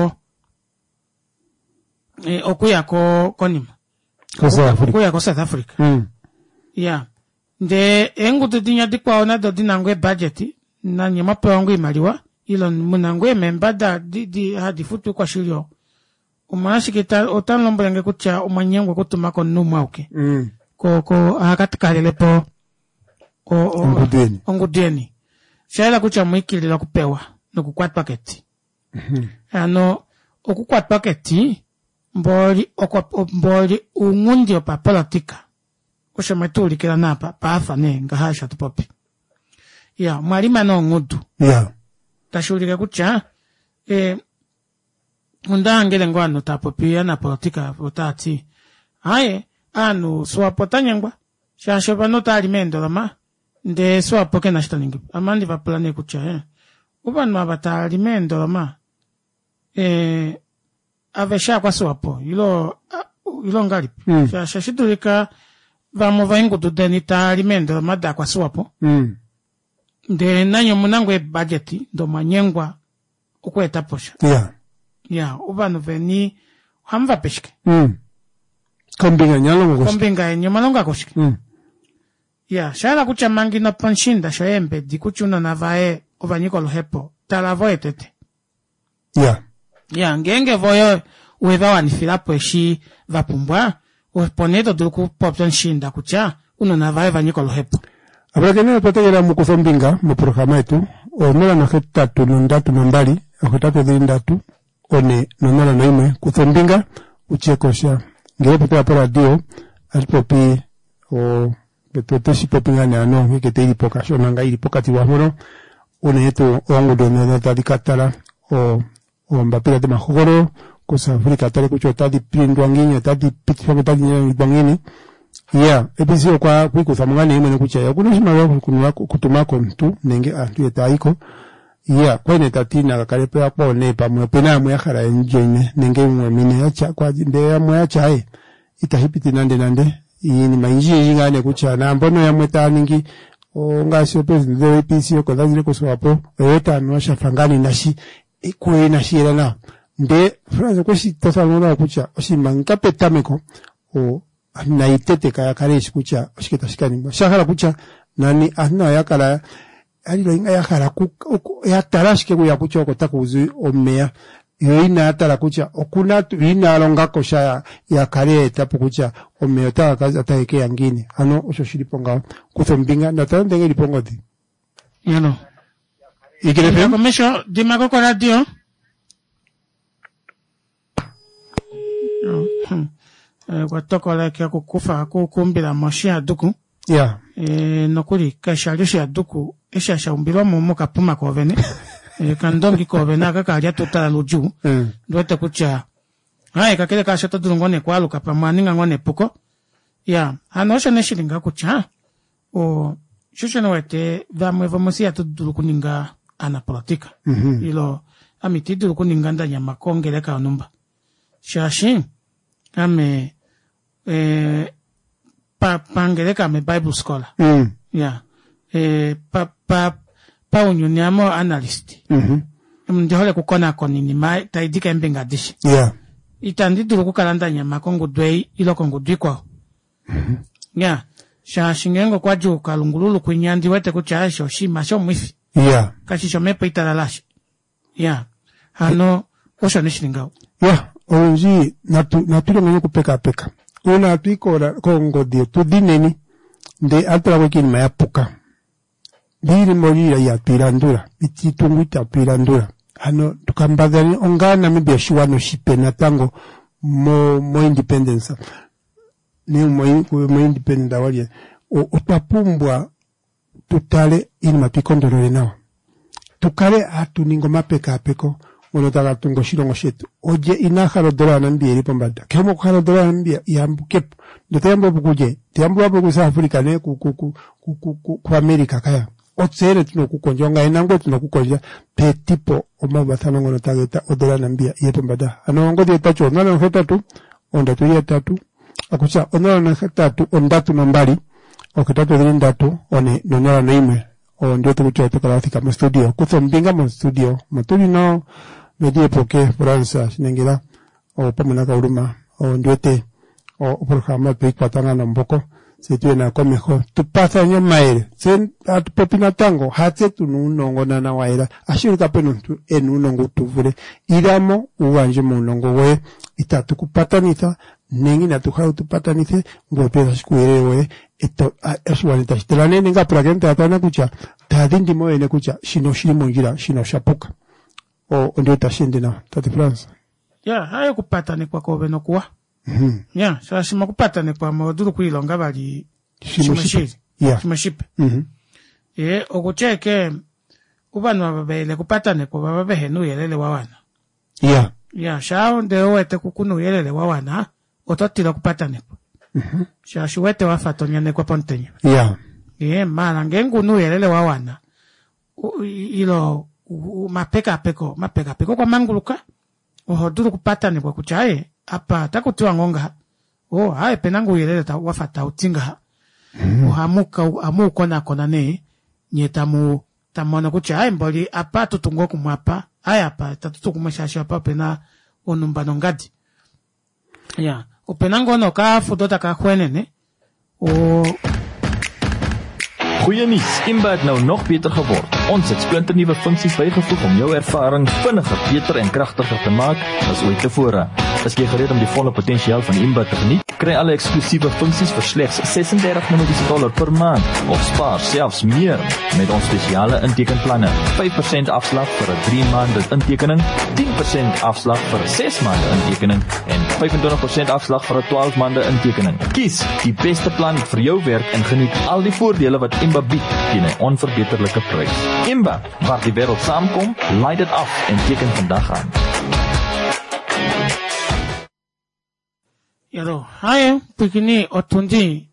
eh okuyako konima okuyako South Africa mm yeah nde engudu dinya dikwa ona do dinangwe budget na nyama pango imaliwa ilo munangwe membada di di hadi futu kwa shilio umashikita otanlombo yange kucha umanyengwa kutuma ko numauke mm ko ko akatikalepo o ongudeni ongudeni shaila kucha mwikilira kupewa nokukwat packet mhm ano okukwat packet mboli okwa mboli ungundi pa politika kushemetuli kila napa pafa ne ngahasha tupopi ya mwalima no ngudu yeah tashulika kucha eh undangele ngwano tapopi na politika potati aye anu swapotanyangwa shasho bano talimendo lama nde swapoke na shitalingi amandi va plane kucha eh ubanu abatalimendo lama eh avesha kwa swapo ilo ilo ngali mm. shasho shitulika vamo vaingu dudeni talimendo mada kwa swapo mm nde nanyo munangwe budget ndo manyengwa ukweta posha yeah ya ubanu veni hamva peshke mm kombinga nyalo ngoshi kombinga enyo malonga koshke mm ya shala kucha mangi na panshinda shoembe dikuchuna na vae ovanyiko lohepo talavo etete yeah ya ngenge voyo weva wanifilapo eshi vapumbwa uexponedo duku poplan shinda kucha uno na vai vanyiko lohepo. Abra kene pategera mukuzombinga mu programa yetu onera no hetatu nondatu nambali okutatu dhindatu one nonera no imwe kuzombinga uchekosha ngere pete por radio aspopi o pete si popingana ano ngeke te ipoka shona ngai ipoka tiwahoro one yetu ongo dona data dikatala o o mbapira de mahogoro cosa Afrika tale kucho tadi pindwanginya tadi pitwa tadi bangini ya ebizio kwa kwikusamangane imwe kucha ya kuno shima kunwa kutumako mtu nenge antu yetaiko ya kwene tatina kakalepe hapo ne pamwe pena mwe yakara enjoyne nenge mwe mine yacha kwa mbe ya mwe yacha e itahipiti nande nande ini mainji yingane kucha na mbono ya mwe taningi o ngasio president de P C ko dazile ko swapo eta no shafangani nashi ikwe nashi era na nde fraze ko si tasalona kucha osimanga petameko o na itete kaya kare kucha oshiketa shikani shakara kucha nani ahna yakala alilo inga yakala ku ya tarashike ku yakucha ko takuzi omea yoina atala kucha okuna ina alonga kosha ya, ya kare tapu kucha omea ta kaza taike yangine ano osho shiriponga kuzombinga na tande ngeli pongodi yano ikire pe komesho dimago ko radio oh eh kwa toko la kia kukufa kukumbila moshi ya duku yeah eh nokuri kasharisha ya duku esha shaumbilo mumu kapuma kwa vene eh kandongi kwa vene kaka alia tutala luju mm. Duete kucha hai kakele kasha tatu ngone kwa luka pa maninga ngone puko ya anosha neshilinga kucha o shusha na wete vamwe vamosi ya tudulu kuninga ana politika mm -hmm. ilo amiti dulu kuninga ndanya makongele ka onumba shashin ame eh pa pangeleka me Bible scholar mm. yeah eh pa pa pa unyonyamo analyst mhm mm ndihole kukona konini mai taidika mbenga dishi yeah itandi dulu kukalanda nyama kongo dwei ilo kongo dwiko mhm yeah sha shingengo kwa juu kalungululu kwinyandi wete kuchasho shima sho mwifi yeah kashisho mepo italalashi yeah hano osho nishingao yeah onji natu naturo ngene kupeka peka una tuikora kongo dio tudineni de atra wekin mayapuka diri morira ya pirandura bititungwita pirandura ano tukambadani ongana mibya shiwano shipena tango mo mo independence ni mo mo independent awali o utapumbwa tutale ini mapikondoro nao tukale atu ningo mapeka peko ono taga tungo shirongo shetu oje inaharo dola nambia ilipo mbada kemo kuharo dola nambia yambu kepu ndo tayambu bukuje tayambu wabu kusa Afrika ne ku ku ku ku ku ku Amerika kaya otsere tuno kukonja nga inango tuno kukonja pe tipo omabathano ngono taga odola nambia ilipo mbada ano ngo de tacho nana hetatu onda tuya tatu akucha onala na hetatu ondatu nambali okitatu dhini ndatu one nonala na imwe o ndio tukucho tukala Afrika mu studio kuzombinga mu studio matuli no medie poke Fransa sinengera o pamanaka uruma o ndiote o programa pe kwatanga na mboko setue na komeho tupasa nyomaire sen atupopina tango hatse tununongo na nawaira ashirika penu enunongo tuvure iramo uwanje munongo we itatu kupatanitha nengi na tukhau tupatanithe ngopeza shikuerewe eto ashwanita shtelane ninga pragenta atana kucha tadindi moene kucha shino shimo ngira shino shapuka o ndio tashinde na tati France ya hayo kupatane kwa kobe no kuwa mhm ya sasa shima kupatane kwa modulu kuilonga bali shimaship ya shimaship mhm eh okucheke kubana babele kupatane kwa bababe henu yelele wawana ya ya shao ndio wete kukunu yelele wawana ototira kupatane mhm sha shuwete wafatonyane kwa pontenye ya eh mala ngengu nu yelele wawana ilo mapeka peko mapeka peko kwa manguluka ohoduru kupatane kwa kuchae apa takutiwa ngonga oh hae penangu yelele ta wafata utinga mm. ohamuka amuko na kona ne nyetamu tamona kuchae mboli apa tutungo kumapa haya apa tatutu kumashasha apa pena onumba nongadi ya openango no ka fudota ka kwenene o Goeie nuus, Imba het nou nog beter geword. Ons het splinternuwe funksies bygevoeg om jou ervaring vinniger, beter en kragtiger te maak as ooit tevore. Is jy gereed om die volle potensiaal van Imba te geniet? Kry alle eksklusiewe funksies vir slegs ses en dertig dollar per maand of spaar selfs meer met ons spesiale intekenplanne. vyf persent afslag vir 'n drie maande intekening, tien persent afslag vir 'n ses maande intekening en vyfentwintig persent afslag vir 'n twaalf maande intekening. Kies die beste plan vir jou werk en geniet al die voordele wat Imba bied teen 'n onverbeterlike prys. Imba, waar die wêreld saamkom, laai dit af en teken vandag aan. Yaro, hae, pikini otunji,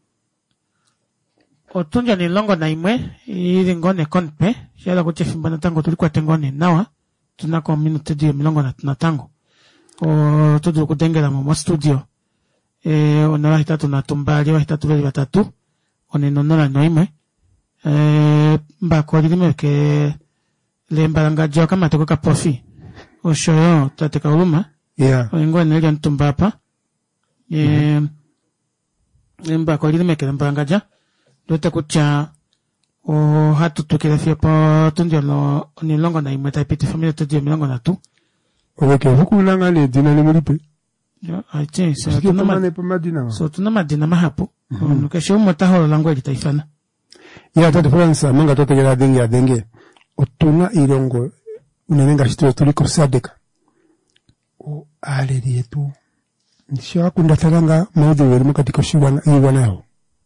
otunja ni longo na imwe, ili ngone konpe, shala kuche fimbana tango tulikuwa tengone nawa, tunako minute dio milongo na tunatango. O tudu kutengela mwa studio, e, onawa hitatu na tumbali, wa hitatu veli batatu, one nonona no imwe, e, mba kwa lilime ke le mbalanga jua kama tokoka profi, o shoyo tateka uluma, yeah. O ingwa nilio ntumba hapa, e, mba kwa lilime ke le mbalanga jua, dote kucha, o hatu tukile fia po tundio no, ni longo na imwe taipiti familia tudio milongo na tu. Oweke, huku ulanga ni dina ni mulipe? Yeah, I think so. Siki pamane pa madina wa? So, tuna madina mahapo. Mm-hmm. Nukeshe umota holo lango ili taifana. Ya, tati Fransa, manga tote gela dengi ya denge. Otuna ilongo, unenenga shituwa tuliko sadeka. O, ale lietu. Nisho haku ndatalanga maudhi welimu katiko shiwana, iwana yao.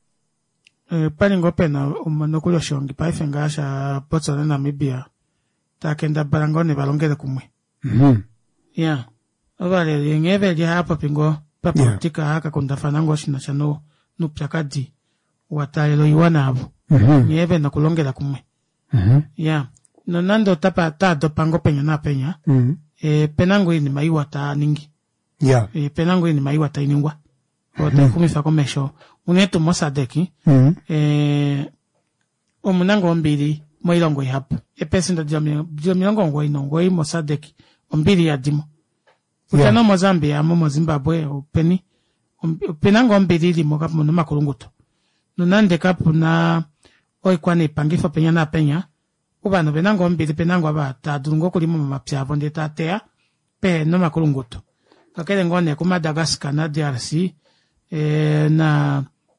E, pali ngope na umanokulio shongi, paifenga asha potsa na Namibia. Takenda barangone balongele kumwe. Mhm. Yeah. Ovale, yengeve li hapa pingo, papa yeah. Tika haka kundafanango shina chano, nupchakadi, watalelo iwana abu. Mhm. Yengeve na kulongela kumwe. Mhm. Yeah. No nando tapa tado pango penya na penya. Mhm. E, penango ini maiwa ta ningi. Yeah. E, penango ini maiwa ta iningwa. Ote mm-hmm. Kumisa komesho. Unetu mosa deki. Mhm. E, omunango ombili, moilongo ihapu. E pesinda diomilongo ngwa inongo i mosa deki. Ombili ya dimo. Utano yeah. Mozambia, mo Zimbabwe, upeni. Upenango ombili li moka munu makulunguto. Nunande kapu na oikwane pangifa penya na penya. Ubano penango ombili penango abata. Durungo kulimo mapyavo ndeta tea. Pe no makulunguto. Kakele ngone ku Madagascar na D R C. E, na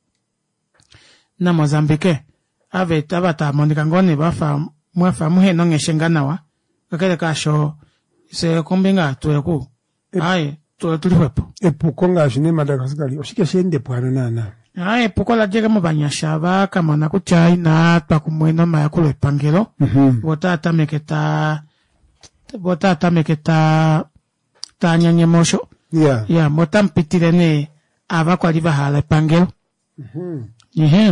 na Mozambique. Ave tabata monika ngone bafa mwafa muhe nonge shenganawa. Kakele kasho se kombinga tueku. Aye, tuwe tuliwepo. Epu konga shine Madagascar. Oshike shende pwano nana. Aye, pukola jega mubanyashaba kama na kuchai na pakumweno mayakulo ipangelo. Mhm. Wota atameketa wota atameketa ta nyanye mosho. Yeah. Yeah, mota mpitirene ava kwa liva hala ipangelo. Mhm. Ihe.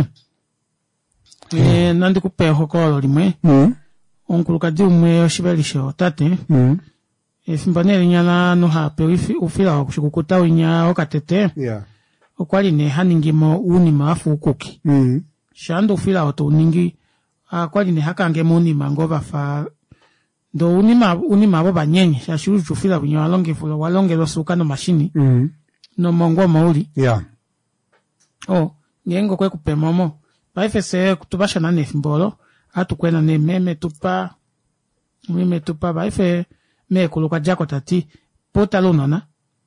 E, nandi kupe hokolo limwe. Mhm. Onkuluka di umwe oshibelisho tate. Mhm. E, fimbaneli nyala nuhape ufila wakushikukuta unya okatete. Yeah. Okwali ne haningimo unima afu ukuki. Mhm. Shando ufila oto uningi. Akwali ne hakange munima ngova fa. Do unima unima abo banyenye. Shashuru chufila bunyo walonge fulo walonge losuka no mashini. Mhm. No mongo mauli. Yeah. Oh, ngengo kwe kupe momo. Baifese kutubasha na nefimbolo. Hatu kwena ne meme tupa. Meme tupa baife. Me kuluka jako tati. Pota lunona.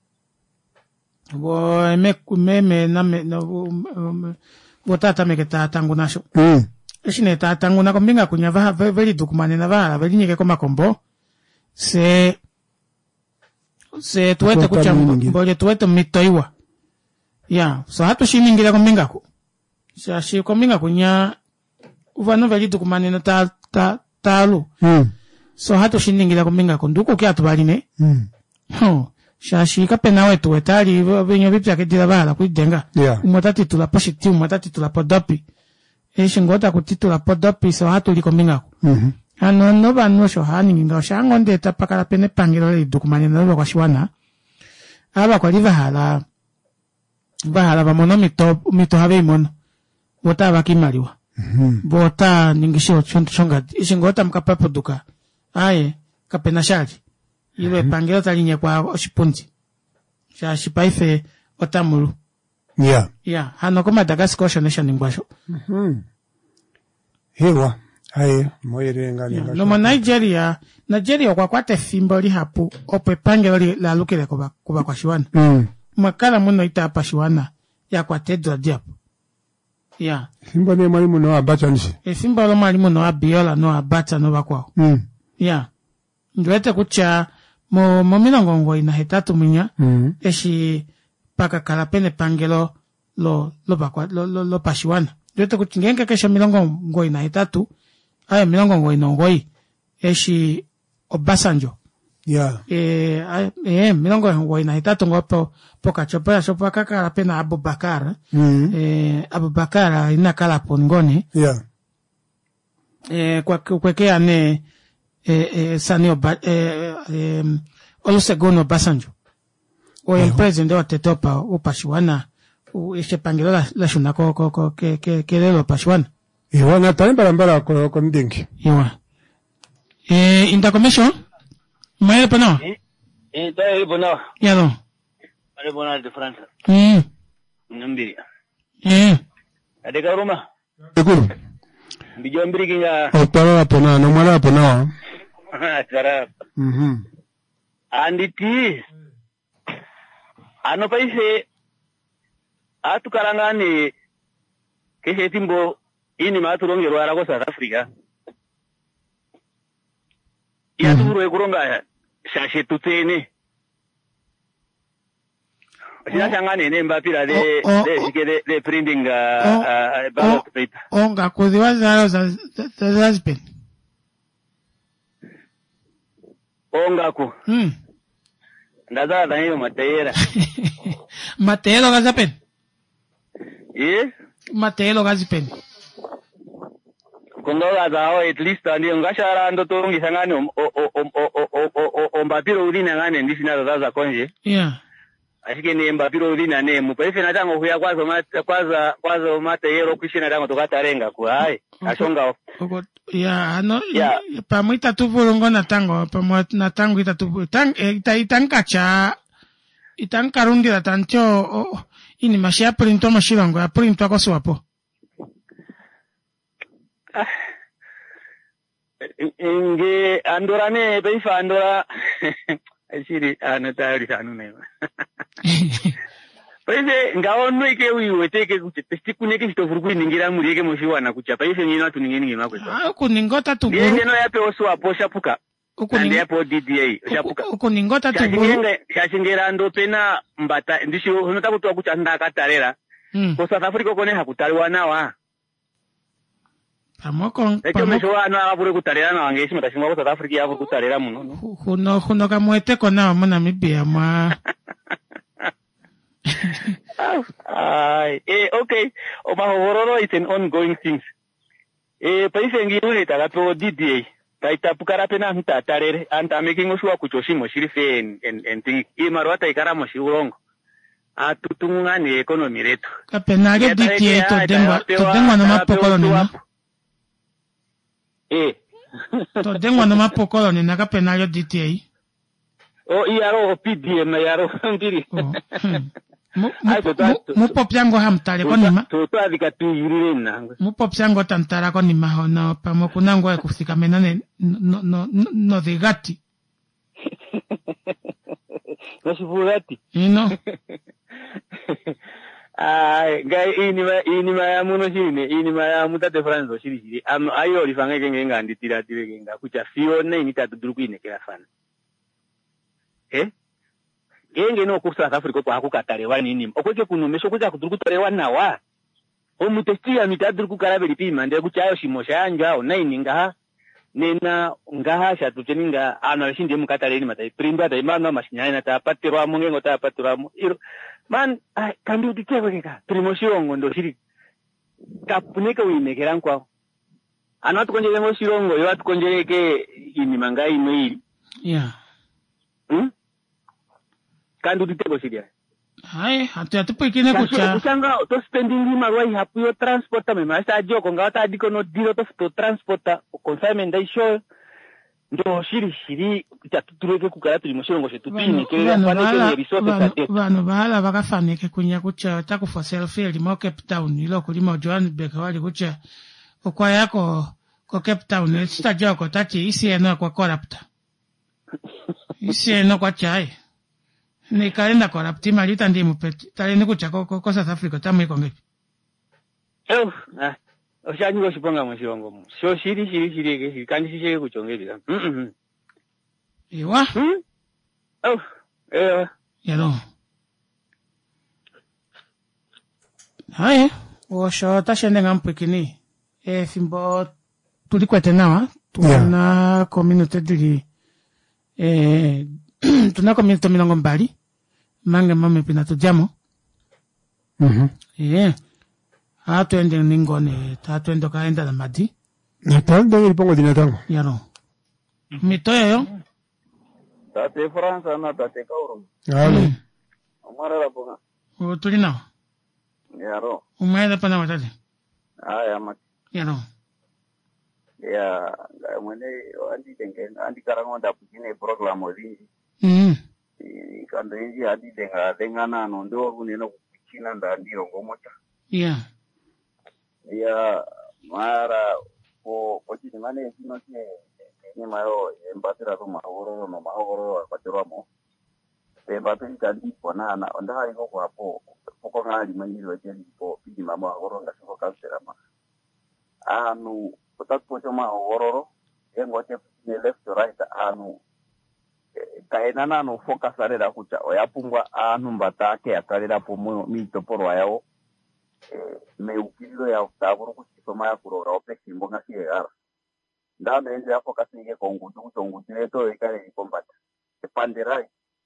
Bo me meme na me na bo tata me keta tangu nasho. Mhm. Eshine tata tangu na kombinga kunyava veli dukumane na vala veli nyeke koma kombo. Se se tuwete kuchambo. Boje tuwete mitoiwa. Ya, so hatu shiningira kombinga ku. Sa shi kombinga kunya uvano veli dukumane na ta ta talu. Mhm. So hatu shiningira kombinga ku nduko kia tubaline. Mhm. Ho. Shashi kapena wetu wetali venyo vipya kedila bala kuidenga. Yeah. Umotati tula positive, umotati tula podopi. Eshi ngota kutitula podopi so hatu likombinga ku. Mhm. Ano no banu sho hani nginga shango ndeta pakala pene pangiro li dukumane na kwa shiwana. Aba kwa liva hala. Bahala ba mono mito mito habe imono. Wota bakimaliwa. Mhm. Bota ningisho chonto chonga. Eshi ngota mkapapo duka. Aye kapena shali. Iwe pangiro talinye kwa oshipunzi. Shashi paife otamulu. Yeah. Yeah, hano ko Madagascar shonesha ningwasho. Mhm. Hewa. Aye, moire ngani Yeah. No mo Nigeria, Nigeria kwa kwate fimbo li hapu ope pangiro li la lukile kuba kuba kwa shiwana. Mhm. Makala muno ita hapa shiwana. ya kwa tedwa diapo. Ya. Simba ne mwalimu no abacha nisi. E simba lo mwalimu no abiola no abacha no bakwao. Mm. Ya. Ndwete kucha mo mo milongo ngoi na hetatu minya. Mm. Eshi paka kalapene pangelo lo lo bakwa lo lo, lo pashiwana. Ndwete kuchingenga kesha milongo ngoi na hetatu. Aya milongo ngoi no ngoi. Eshi Obasanjo. Yeah. Eh, eh, milongo ngoi na hetatu ngopo poka chopa chopa kaka kalapena Abubakar. Mm. Eh, Abubakar ina kala pongoni. Yeah. Eh, kwa kwekea ne eh, eh, Sani Oba, eh, eh, Olusegun Obasanjo. Oye yeah. President wa tetopa upashiwana ishe pangelo la, la shuna ko ko ko ke ke ke lelo pashiwana. Iwa na tani barambara ko ko ndingi. Iwa. Eh, in the commission? Maele pano? Eh, eh, tayo pano. Yalo. Ano pano de France? Hmm. Nambiri. Eh. Adeka Roma. Ekuru. Bijo mbiri kinga. Opara pona, no mala pona. Sara. Mhm. Anditi. Ano paise atu karangane keshe timbo ini maturongerwa ara ko South Africa. Ya turu ekuronga shashe tutene. Sina changane ne mbapira de de sikede de printing uh ballot paper. Onga kuziwa zaro za za zpen. Onga ku. Hmm. Ndaza da hiyo matera. Matelo gazapen. Eh? Matelo gazapen. Kongola zao at least ndio ngashara ndo torongi sangane o o o o o mbapiro udina ngane ndisina zaza konje. Yeah. Ashike ni mbapiro udina ne mupaife na tango kuya kwazo mata kwaza kwazo mata yero kwishina tango tukatarenga ku hai ashonga oko ya no yeah. Pamuita tuvulongo na tango pamu na tango ita tuvu tang ita itanka cha itanka rundi la tancho oh, ini mashia printo mashilongo ya printo kwa swapo. Inge andora ne paifa andora ashiri anatari sanu ne. Paise ngaonu ike wiweteke kuchepesti kuneke chitofurukuri ningira muri yeke moshiwana kucha paise nyina tuningeni ngema kwesa. Ah kuningota tuguru. Yenge no yape oso apo shapuka. Ukuning yapo D D A shapuka. Ukuningota tuguru. Shashingere shashingera ndo pena mbata ndishi unataka kutoa kucha ndaka tarera. Mm. Ko South Africa kone hakutaliwa nawa. Pamoko Echo meshowa na abure kutarera na wangeshi matashimwa ko South Africa yapo kutarera muno. Huno huno kamwete kona mwana mibia mwa. Ay, eh, okay. O mahororo is an ongoing thing. Eh, paise ngiyo heta gato D D A. Taita pukara pena hita tarere. Anta making usua kuchoshimo shirife en en en thing. I marwata ikara moshiurongo. Atutunga ni economy retu. Kapena ge D D A to dengwa to dengwa na mapokolo nina. Eh. To dengwa na mapokolo nina kapena yo D D A. O iaro o P D M yaro ndiri. Mupopyango hamtale ko nima. Toto adika tu yurire nango. Mupopyango tantara ko nima hono pamoko nango ekufika menane no no no de gati. No sifugati. Ino. Ai, gai inima inima ya muno shine, inima ya mutate franzo shiri shiri. Am ayo lifanga kenga nditira tirenga kucha fiona inita tuduruku inekera fana. Eh? Genge no ku South Africa kwa hakukatarewa nini okweke kunomesho kuja kudurukutorewa nawa omutestia mitaduru kukarabeli pima nde kuchayo shimosha yanjao nine ngaha nena ngaha shatucheninga ana shinde mukatareni matai primba dai mana mashinyana ta patirwa mungengo ta patirwa man ai kandu dikego keka promotion ndo shiri kapuneka winekera kwa ana tukonjele mo shirongo yo atukonjeleke ini mangai mwili yeah hmm? Kandu ditego sidia. Hai, hatu atu pikine kucha. Kusanga to spending lima roi hapu yo transporta me mas adio konga ata adiko no diro to to transporta consignment dai show. Ndo shiri shiri tatutureke kukara tuli mushirongo shetu pini kile afanye resources ate. Vano bahala bakafanike kunya kucha taku for selfie limo Cape Town ilo kulimo Johannesburg wali kucha okwa yako ko Cape Town sitajo ko tati isi eno kwa corrupt. Isi eno kwa chai. Ni kalenda kwa rapti malita ndi mupeti. Tale niku chako kwa South Africa tamu iko ngepi. Oh, ah. Oshanyi go shiponga mshilongo mu. Sho shiri shiri shiri ke kandi shiri kuchongeli. Mhm. Iwa? Hmm? Oh, eh. Yalo. Hai, osho tashende ngampikini. E fimbo tulikwete nawa. Tuna community dili eh tuna community milongo mbali. Mange mame pina tujamo. Mhm. Eh. Atwende ningone, tatwende kaenda na madi. Natanga ilipongo dinatango. Yaro. Mitoyo yo. Tate France na tate kauro. Yaro. Umara la ponga. O tulina. Yaro. Umaenda pana watati. Aya mak. Yaro. Ya, mwene andi dengen andi karangonda pukine program odi. Mhm. Kando inji andi denga dengana no ndo kuneno kuchina ndandi ngomocha. Yeah. Ya mara ko kochi mane sino se ni mayo embatera to mahoro no mahoro kwachoramo e bateri kandi pona na onda hari ko hapo poko ngali manyiro jeli po pidi mama mahoro ngasiko kansera ma anu potato choma mahoro yengo che ne left to right anu kaenana no focus arera kucha oyapungwa anu mbatake atarera pomo mito porwa yao me ukilo ya utaburu kusoma ya kurora opeki mbonga siegara ndame enze hapo kasige kongutu kutongutu leto ikale ikombata panderai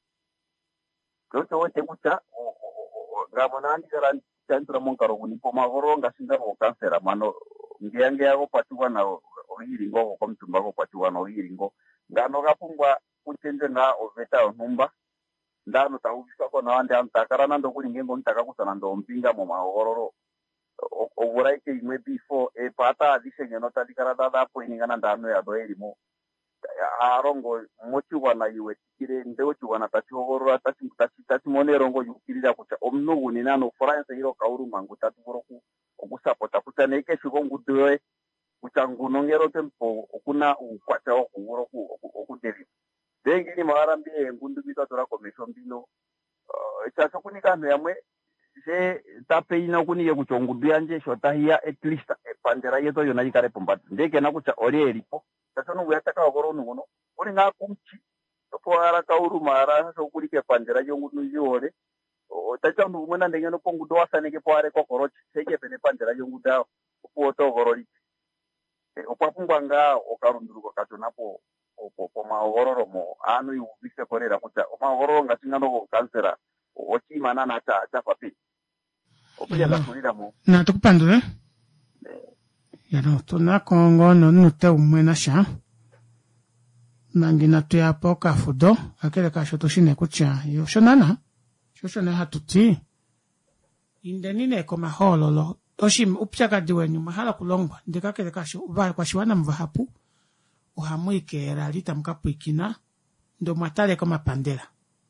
toto wote kucha ngamona andi gara tantra monkaro kunipo magoronga sinda ko kansera mano ngiyange yako patuwa na oyiringo ko komtumba ko patuwa na oyiringo ngano kapungwa kuchenje na oveta numba ndano taubisa ko na ande antakara nando kulingengo ntaka kusana ndo mpinga mo mahororo ovurai ke imwe before e pata disenye nota dikarada da po iningana ndano ya doeri mo arongo mochi wana iwe kire ndeochi wana tachihororo tachi tachi tachi monerongo yukirira kucha omnugu ni nano France hiro kauru mangu tatu boroku okusapota kucha neke shigongu doe kucha ngunongero tempo okuna ukwacha okuboroku okudeli dengi ni maharambi ngundu bita tora commission bino chacho kunika no yamwe se tape ina kuni ye kuchongudu yanje shota hiya at least e pandera yeto yona yikare pombati ndeke na kucha ori eripo chacho no yataka ogoro nuno uri nga kumchi to ara kauru mara so kuri ke pandera yongudu yore o chacho no mwana ndenge no pongudu wasane ke poare kokorochi seke pene pandera yonguda ko to gorori o papungwa nga o karunduruko kacho napo o po maogororo mo anu yubise korera kucha o maogororo ngasinga no kansera ochi mana na cha cha papi opuja la kurira mo na tukupandure yano tuna kongo no nute umwena sha mangina tu ya poka fudo akele ka shoto shine kucha yo shonana shoshone hatuti indenine koma hololo toshim upchaka diwe nyuma hala kulongwa ndikakele ka sho uba kwa shiwana mvahapu uhamuike era lita mkapuikina ndo matale kama pandela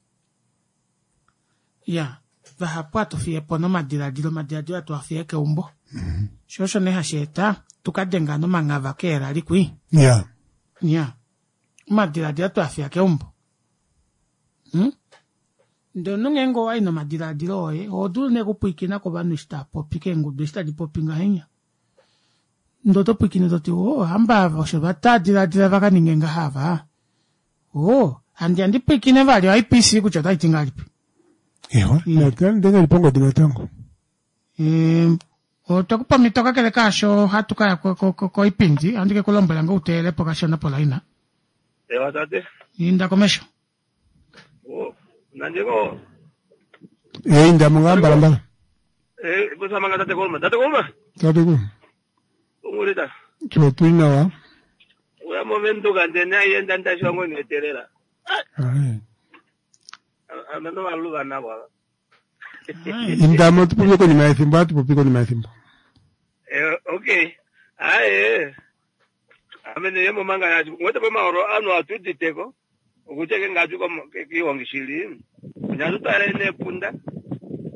ya vahapu atofie pono madiradilo madiradilo atofie ke umbo mm-hmm. Shosho ne hasheta tukadenga no mangava ke era likwi ya ya madiradilo atofie ke umbo hm ndo nungengo wa ino madiradilo oye odu ne kupuikina ko banu sta popike ngudu sta di popinga henya ndo to puikina to ti oh hamba vosho batadira dira vaka ningenga hava oh andi andi puikina vali I P C kuchota itingalipi ewa natanga ndenge lipongo dinatango eh otakupa mitoka kele kasho hatuka ko ko ko ipindi andike kolombola ngo utele pokasho na polaina ewa tate inda komesho oh nanjego eh inda mungamba mbala eh kusama ngata tate kolma tate kolma tate kolma ngurita chotwina wa uya momento kande na yenda ndashongo neterera ai amendo aluga na bwa indamo tupiko kwenye maethimbo atupiko kwenye maethimbo eh okay aye amene yemo manga yaji ngote pa maoro anu atuditeko ukucheke ngaju ko kiwongishili nyazo tare ne punda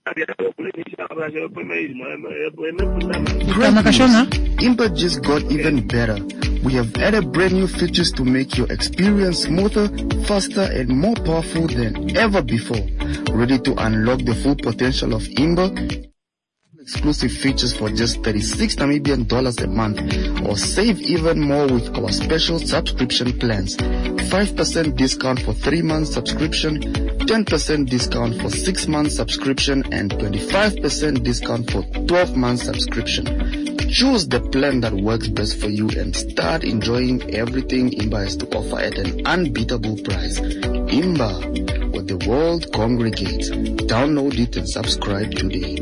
Imba just got even better. We have added brand new features to make your experience smoother, faster, and more powerful than ever before. Ready to unlock the full potential of Imba? Exclusive features for just thirty-six Namibian dollars a month, or save even more with our special subscription plans. five percent discount for three months subscription, ten percent discount for six months subscription, and twenty-five percent discount for twelve months subscription. Choose the plan that works best for you and start enjoying everything Imba has to offer at an unbeatable price. Imba, where the world congregates. Download it and subscribe today.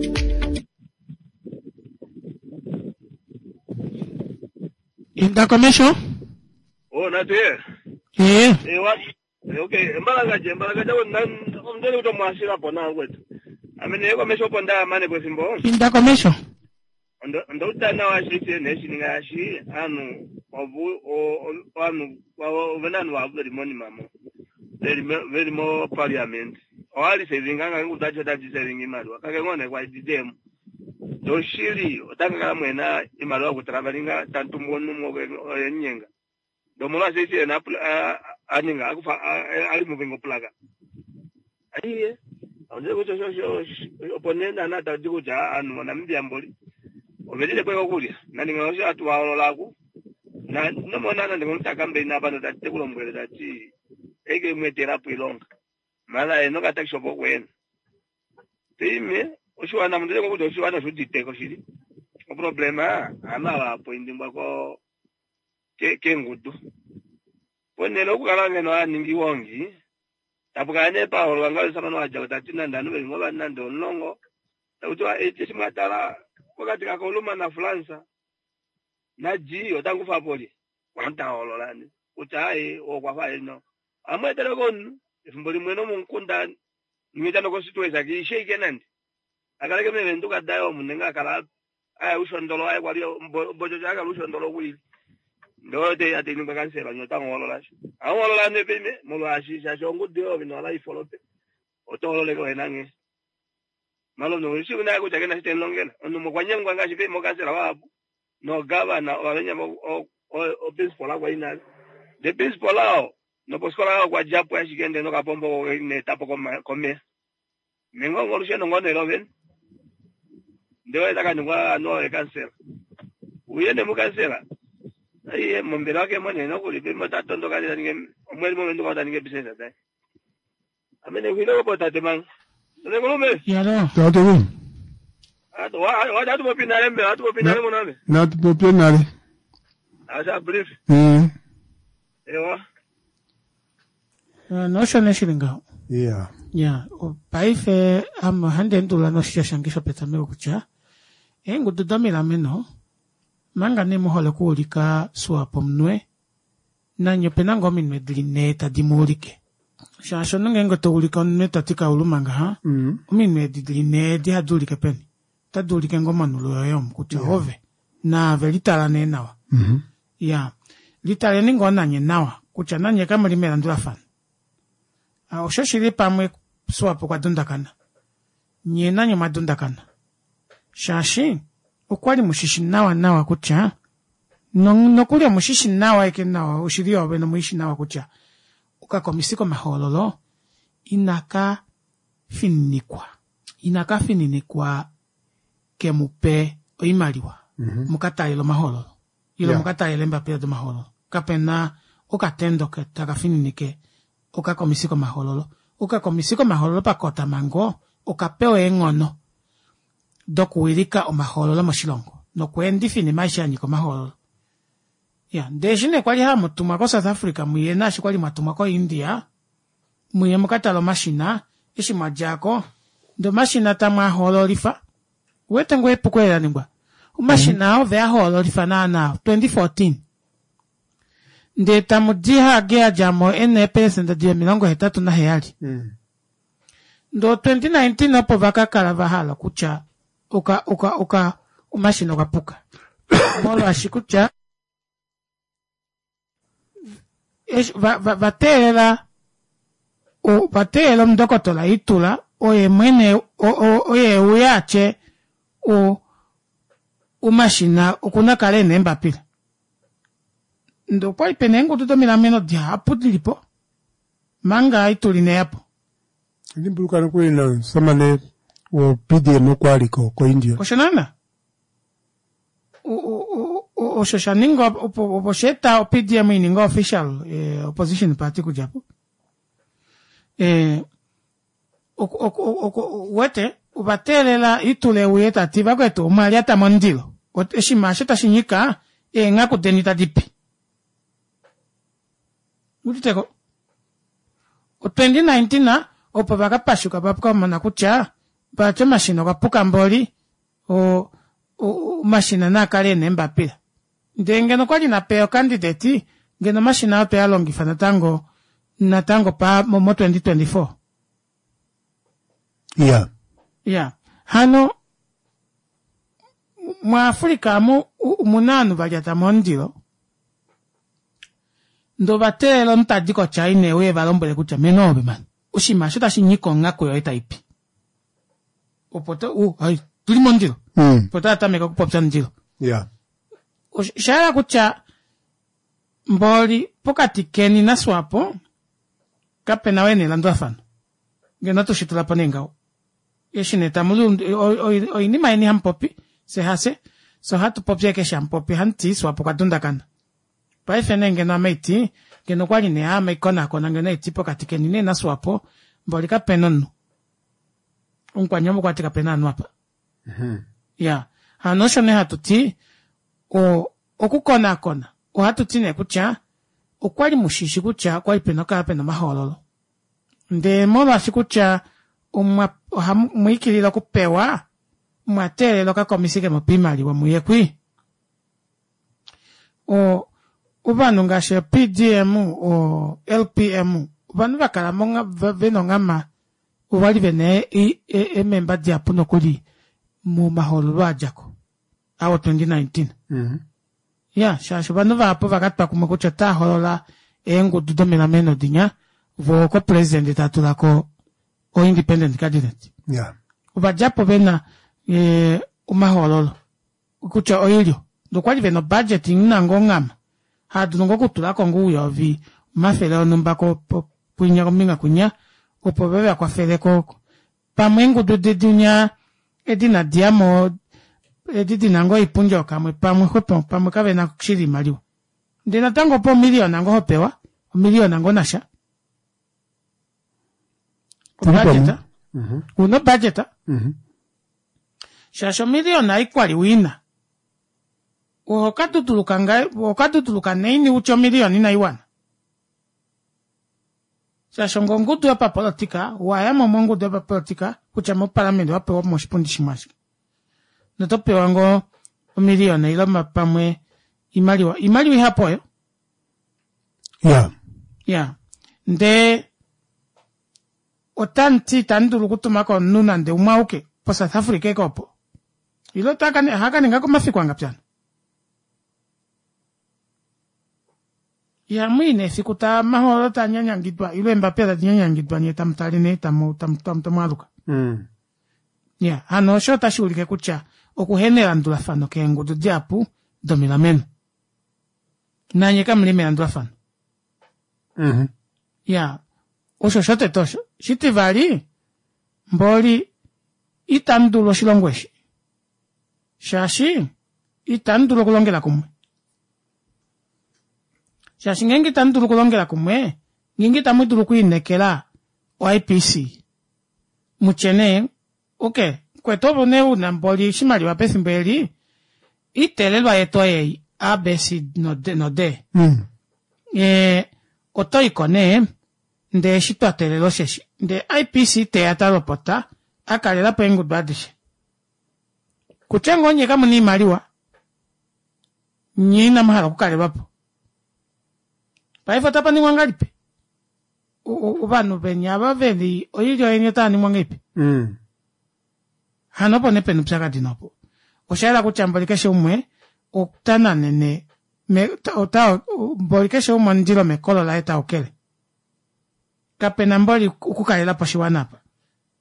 In the commission? Oh, not here. Yeah. Eh, what? Okay, mbalaga je, mbalaga je, nan, umdele uto mwashira po na wetu. Amene yeko mesho po nda mane kwa simbo. In the commission? Ndo, ndo uta na wa shite neshi nga shi, anu, ovu, o, anu, wa, venanu wa very money mamo. Very, very more parliament. O ali se zinganga utacho tachi se zingi maru. Kake ngone kwa ididemu. Doshiri, otaka kala mwena imalwa kutravalinga tantu mwonu mwoge nyenga. Domola sisi na aninga akufa ali muvingo plaga. Ayiye, onde ko cho cho oponenda na ta diku ja anu na mbyamboli. Ovedile kwa kulia. Na ninga atu waolola ku. Na no mona na ndimutaka mbe na bano tate kulo mwele dati. Ege mwetera pilonga. Mala eno kata shopo kwenu. Timi Ushwana mndele kwa kuto ushwana shudite kwa shiri. O problema, ama wapo indimba kwa ke, ke ngudu. Pwene loku kalange no aningi wongi. Tapukane pa orwangali sama no aja utatina ndanu beli ngoba nande onlongo. Tautua eti simatala wakati kakoluma na Fransa. Na ji otangufa poli. Wanta ololani. Uchae o kwa fa eno. Amwe telekonu. Ifumboli mweno munkunda. Nmitano kwa situesa ki shake nandi. Akaleke mene nduka dayo munenga akala aya ushondolo aya kwaliyo mbojo chaka ushondolo wili ndo te ate ninga kansela nyota ngolola shi awolola ne peme molo ashisha shongu dio bino ala ifolope otolo leko enange malo no shi una ko chakena siten longena ono mo kwanye ngwa shi pe mo kansela wabu no gava na olenya mo o o principal kwa ina de principal ao no poskola kwa japo ya shikende no kapombo ne tapo koma kome mengo ngolo shi no ngone loven Ndewa itaka nungwa no e kansela. Uyene mu kansela. Aye mombelo wake mwane no kulipe motatondo kali ninge omweli momento kwa ninge bisesa dai. Amene wilo ko tate man. Nde ngolume. Yalo. Tate wo. Ato wa wa datu popinale mbe, atu popinale monale. Na tu popinale. Asa brief. Mm. Ewa. No shone shilinga. Yeah. Yeah, o paife am hande ndula no shangisha petame kucha. Engu dudamila meno. Manga ne mohole kuulika suapo mnwe. Na nyopena ngomi nwedline tadimulike. Shasho nunge ngo tuulika nwe tatika ulumanga ha. Mm. Umi nwedline di hadulike peni. Tadulike ngoma nulo yoyom kucha Yeah. hove. Na velitala ne nawa. Mhm. Yeah. Litala ningo nanye nawa. Kucha nanye kama limela ndula fan. A oshashiri pamwe suapo kwa dundakana. Nye nanyo madundakana. Shashi, ukwali mushishi nawa nawa kucha. Nokulia mushishi nawa eke nawa, ushirio wabe no muishi nawa kucha. Uka komisiko mahololo, inaka finikwa. Inaka finikwa ke mupe oimaliwa. Mhm. Mukata ilo mahololo. Ilo Yeah. mukata ilemba pia do mahololo. Kapena, uka tendo ke taka fininike. Uka komisiko mahololo. Uka komisiko mahololo pa kota mango. Uka peo engono. Doku wirika o mahololo moshilongo. No kwendi fini maisha niko mahololo. Ya, ndejine kwali ha mutuma ko South Africa. Muye nashi kwali matuma ko India. Muye mukata lo mashina. Ishi majako. Do mashina ta mahololo lifa. Wete ngwe pukwe ya ningwa. Umashina mm-hmm. Vea hololo lifa na na twenty fourteen. Nde tamudiha gea jamo ene pesa nda dia milongo hetatu na heali. Mm. Ndo twenty nineteen opo vaka kalabahala kucha uka uka uka umashino kapuka. Molo ashikucha esh va va vatela o vatela mdokotola itula oye mwene oye uyache o umashina ukuna kale nemba pila ndo kwa ipenengo tutomila meno dia apudilipo manga ituline yapo Limbuka no kwena samane o P D M kwaliko ko India. Oshanana. O o o o shoshaningo o posheta o P D M iningo official eh, opposition party ku Japo. Eh o o o wete ubatelela itule uyeta tiba kwetu mali ata mondilo. Oteshima sheta shinyika e ngako denita dipi. Utiteko. O twenty nineteen na opo bakapashuka bapukamana kucha bacho mashino kapuka mboli o o mashina nakale nemba pila ndenge no kwali na peo candidate ngeno mashina pe alongifa na tango na tango pa mo twenty twenty-four. Yeah. Yeah. Hano mwa Afrika mu munanu balyata mondilo ndo batelo ntadiko chaine we balombele kucha menobe man ushima shita shinyiko ngako yo itaipi opoto u ai tuli mondilo mm. pota atameka kupopsa ndilo yeah ushara kucha mboli pokati keni na swapo kapena wene landwa fano ngena to shitula panenga yeshine tamulu o ini maini hampopi se hase so hatu popya ke shampopi hanti swapo kadunda kana pa ifene ngena meiti ngeno kwali ne ama ikona kona ngena itipo katike nine na swapo mboli ka penonu unkwa nyomo kwa tika penanu hapa mhm ya hanosho ne hatuti o okukona kona o hatuti ne kucha o kwali mushishi kucha kwali penoka pena mahololo nde mola shikucha umwa mwikilila kupewa mwatele loka komisike mopimali wa muyekwi o ubanu ngashe P D M o L P M ubanu bakala monga veno ngama ubali bene e, e, e memba dia puno kuli mu maholo wajako awo twenty nineteen. Mhm ya shasho banu vapo vakatpa kumakucha ta holola engo dudomela meno dinya vo ko president tatula ko o independent candidate. yeah Ubajapo bena e umaholo kucha oilio ndo kwali beno budget nango ngama hadu ngo kutula ko nguyo vi mafele onumba ko punya ko minga kunya opo bebe kwa fele ko pamwengu do de dunya edina diamo edidi nango ipunjo kamwe pamwe ko pamwe ka bena kushiri maliwa ndina tango po million nango hopewa million nango nasha budget mhm uno budget mhm shasho million na ikwali wina wakatutuluka ngai wakatutuluka nini ucho milioni na iwana sasa ngongudu hapa politika waya momongudu hapa politika kucha mo parliament hapa wa moshipundi shimashi natope wango milioni ila mapamwe imaliwa imaliwa hapo yo yeah yeah nde otanti tandulu kutuma ko nuna nde umauke po South Africa kopo ilo taka ne haka ngako mafikwa ngapyana ya mwine fikuta maholo ta nyanyangidwa ilo Mbappe ta nyanyangidwa ni tamtali ne tamu tam tam tamaluka mm ya hano shota shulike kucha okuhenera ndula fano kengo do diapu domina men nanye kamlime andula fano mhm ya osho shote tosho shiti vali mboli itandulo shilongweshi shashi itandulo kulongela kumwe shashi ngengi tandulo kulongela kumwe ngengi tamudulu kuinekela o I P C muchene okay kwetobo ne una mboli shimali wa pesimbeli itelelwa eto ye abesi no de no de mm eh otoikone nde shitwa telelo sheshi nde I P C teatalo pota akalela pengu badishi kuchengo nyeka muni maliwa nyina mahala kukale bapo paifo tapa ni mwangalipe ubanu benya baveli oyilyo yenye tani mwangipe mm hanopo ne penu psaka dinopo oshala kuchambolikeshe umwe oktana nene me ota mbolikeshe umwe ndilo mekolo la eta okele kapena mboli ukukalela pashiwana hapa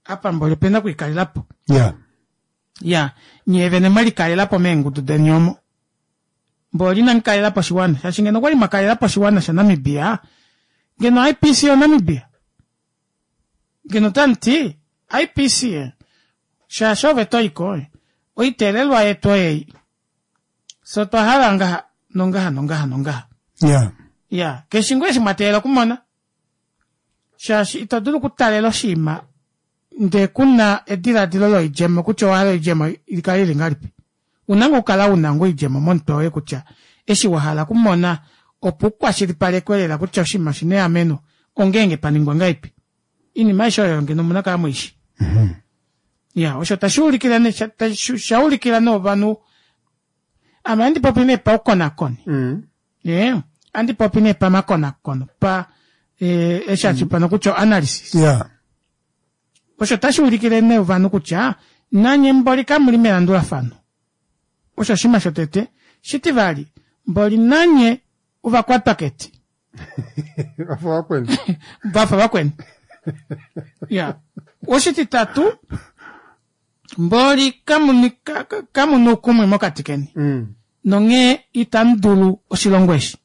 apa mbole pena kuikalilapo. Yeah. Ya, nyeve ne mali kalilapo mengu tu denyomo. Mbole na nkalilapo shiwana. Shashi ngeno wali makalilapo shiwana sha Namibia. Ngeno I P C o Namibia. Ngeno tanti, I P C e. Sha shove toiko e. Oitelelwa eto e. Soto hala ngaha, nongaha, nongaha, nongaha. Yeah. Ya, keshingwe shimatela kumona. Shashi itadulu kutalelo shima. Nde kuna edira dilolo ijema, kucho wala ijema, ilikali ngalipi. Unangu kala unangu ijema, montoe kucha. Eshi wahala kumona, opukwa shiripale kwele la kucha shima shine ameno, ongenge paningwa ngaipi. Ini maisha yonge no munaka mwishi. Mhm. Ya, osho tashuri kila ne, shauri kila no vanu, ama andi popine pa ukona koni. Mhm. Yeah, andi popine pa makona kono, pa, eh, esha chipano kucho analysis. Yeah. Osho tashulikile ne uvanu kucha, nanye mboli kamuli melandula fano. Osho shima shotete, shitivali, mboli nanye uva kwa paketi. Bafa wakweni. Bafa wakweni. Ya. Osho titatu, mboli kamuni, kamunu kumwe moka tikeni. Mm. Nonge itandulu oshilongweshi.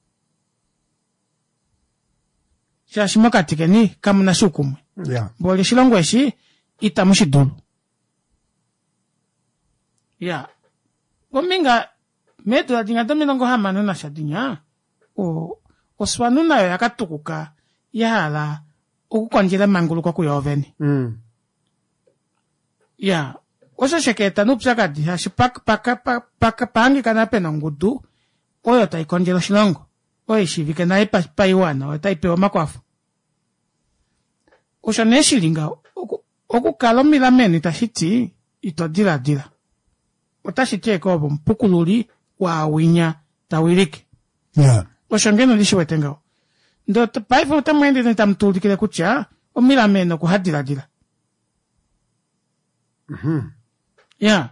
Shashimoka tikeni kamuna shukumwe. Yeah. Mboli shilongweshi itamushidulu. Ya. Gominga medu adinga domilongo hamanu na shadinya. O oswanu na yakatukuka yahala ukukonjela mangulu kwa kuyoveni. Mm. Ya. Oso sheketa nupsakadi hashi pak paka paka pangi kana pena ngudu oyo taikonjela shilongo. Oyo shivike na ipa paiwana oyo taipewa makwafu. Osho neshilinga oku kalomila meni tashiti ito dila dila. Otashiti ekobo mpukululi wa awinya tawirike. Yeah. Osho ngeno lishiwetenga. Ndo paifu utamwende nitamtulikile kucha omila meno kuhadila dila. Mhm. Yeah.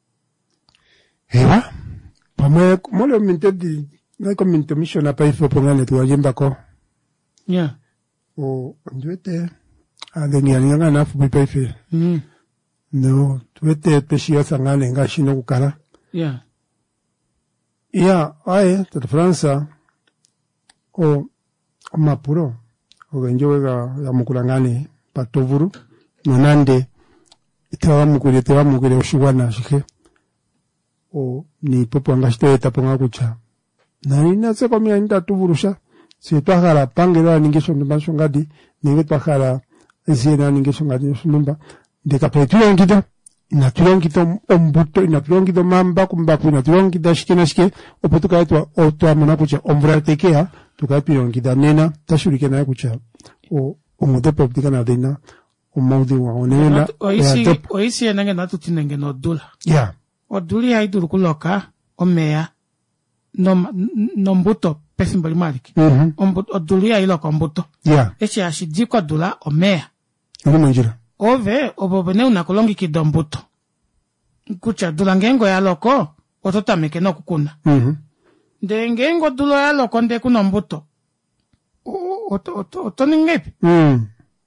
Ewa. Pamwe mole minte di na kominte mission apa ifo pongane tu ajimba ko. Yeah. O ndwete aleni alanga na fu bipa ife. Mm. No, twete peshia sangane nga shino kukala. Yeah. Yeah, ae te Fransa o o mapuro o genjoga ya mukulangane patovuru nonande itawa mukule itawa mukule ushwana shike o ni popo angashito etaponga kucha na ina se komia nda tuvurusha se twakala pangela ningesho ndimasho ngadi ninge twakala ezena ningesho ngadi shumba ndekapetula ngida inatulongito ombuto inatulongito mamba kumbaku inatulongita shike na shike opotuka etwa otwa mona kucha ombra tekea tukapilongita nena tashurike na kucha o omudepo dikana dina o maudi wa onena oisi oisi enenge natu tinenge no dula. Yeah. O duli haiduru kuloka o mea no no mbuto pesimboli maliki. Mhm. O o duli hailoko mbuto. Yeah. Echi ashidiko dula o mea. Ono manjira. Ove obobene unakolongi kidombuto. Kucha dula ngengo ya loko ototameke no kukuna. Mhm. De ngengo dula ya loko nde kuno mbuto. O o o to ningepi. Mm.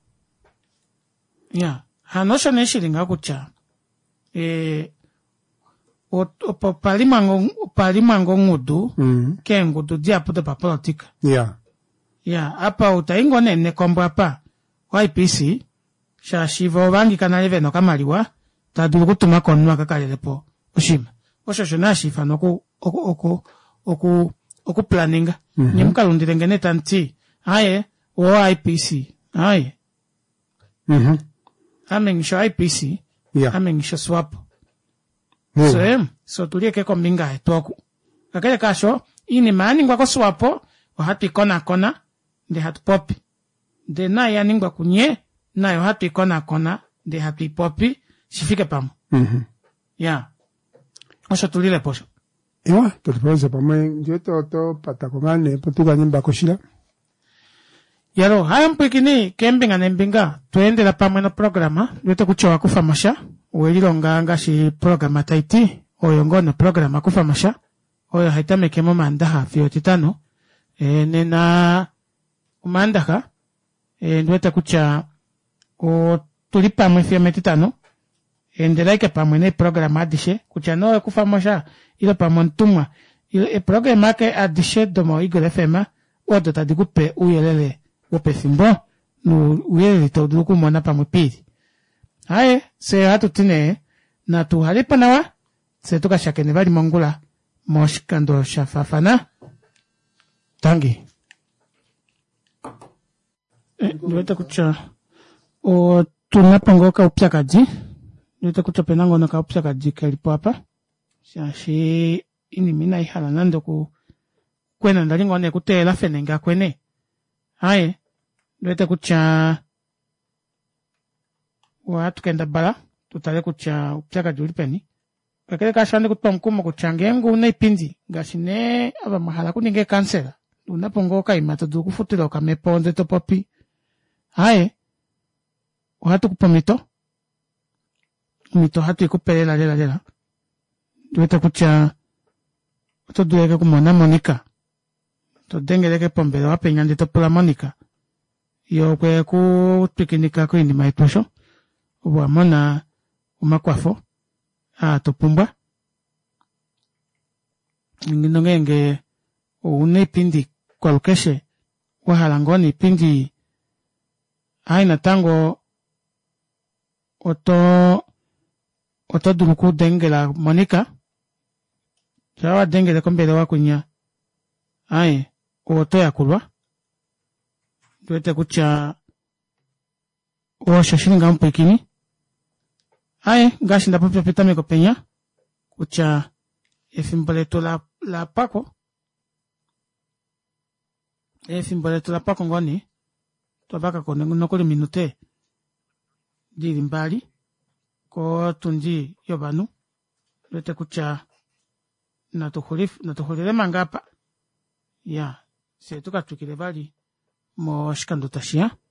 Ya, hanosho neshilinga kucha. Eh o o palimango palimango ngudu Mm. ke ngudu dia puto pa politika. Yeah. Ya, apa utaingo nene kombo apa Y P C sha shivo bangi kana leveno kamaliwa tadulu kutuma konwa kakalelepo oshima. Osho shona shifa noku oku oku oku oku planninga. Mm -hmm. Nyemkalundire ngene tanti. Aye, o I P C. Aye. Mhm. Amengisho I P C. Yeah. Amengisho swap. Mm. So em, so tulie ke kombinga etoku. Kakele kasho, ini mani ngwa ko swapo, o hatu ikona kona, de hatu popi. De na ya ningwa kunye, na yo hatu ikona kona, de hatu ipopi, shifike pamu. Mhm. Ya. Osho tulile posho. Ewa, tutapose pamwe njoto to patakongane potuga nyimba koshira. Yaro, haya mpikini, kembinga nembinga, tuende la pamwe no programa, yote kuchowa kufamasha, uwelilonga anga shi programa taiti, oyongone programa kufamasha, oyo haitame kemo mandaha fiyo titano, e, nena umandaka, e, nwete kucha, o tulipa mwefia metitano endelea ke pamwe ne programa adishe kuchano kufamosha ilo pamontumwa ilo e programa ke adishe domo Eagle F M odo tadikupe uyelele wope simbo no uyele todo kumona pamwe pili haye se hatu tine na tu halipa nawa se toka shakene bali mongula moshikando shafafana tangi eh nweta kucha o tunapangoka upyakaji nweta kucha penango na ka upyakaji kalipo hapa shashi ini mina ihala nando ku kwena ndalingo ne kutela fenenga kwene haye nweta kucha watu kenda bala tutale kucha upyakaji ulipeni kakele kashande kutomkumo kuchangengu unaipindi ngashine aba mahala kuninge kansela unapongoka imato dukufutilo kameponde topopi haye watu kupomito mito hatu ikupelela lela lela dueta kucha to dueke kumona Monica to dengeleke pombelo apenyande to pula Monica yo kwe ku pikinika ko indi maitosho ubwa mona umakwafo a topumba ngino ngenge une pindi kwa lukeshe wahalangoni pindi aina tango oto oto duluku dengela Monica jawa dengele kombele wakunya ai oto ya kulwa duete kucha o shashininga mpekini ai gashi ndapo pepeta meko penya kucha efimboleto la la pako efimboleto la pako ngoni tobaka ko nokoli minute diri mbali ko tunji yobanu lete kucha na toholif na toholele mangapa ya se tuka tukile bali mo shikando tashia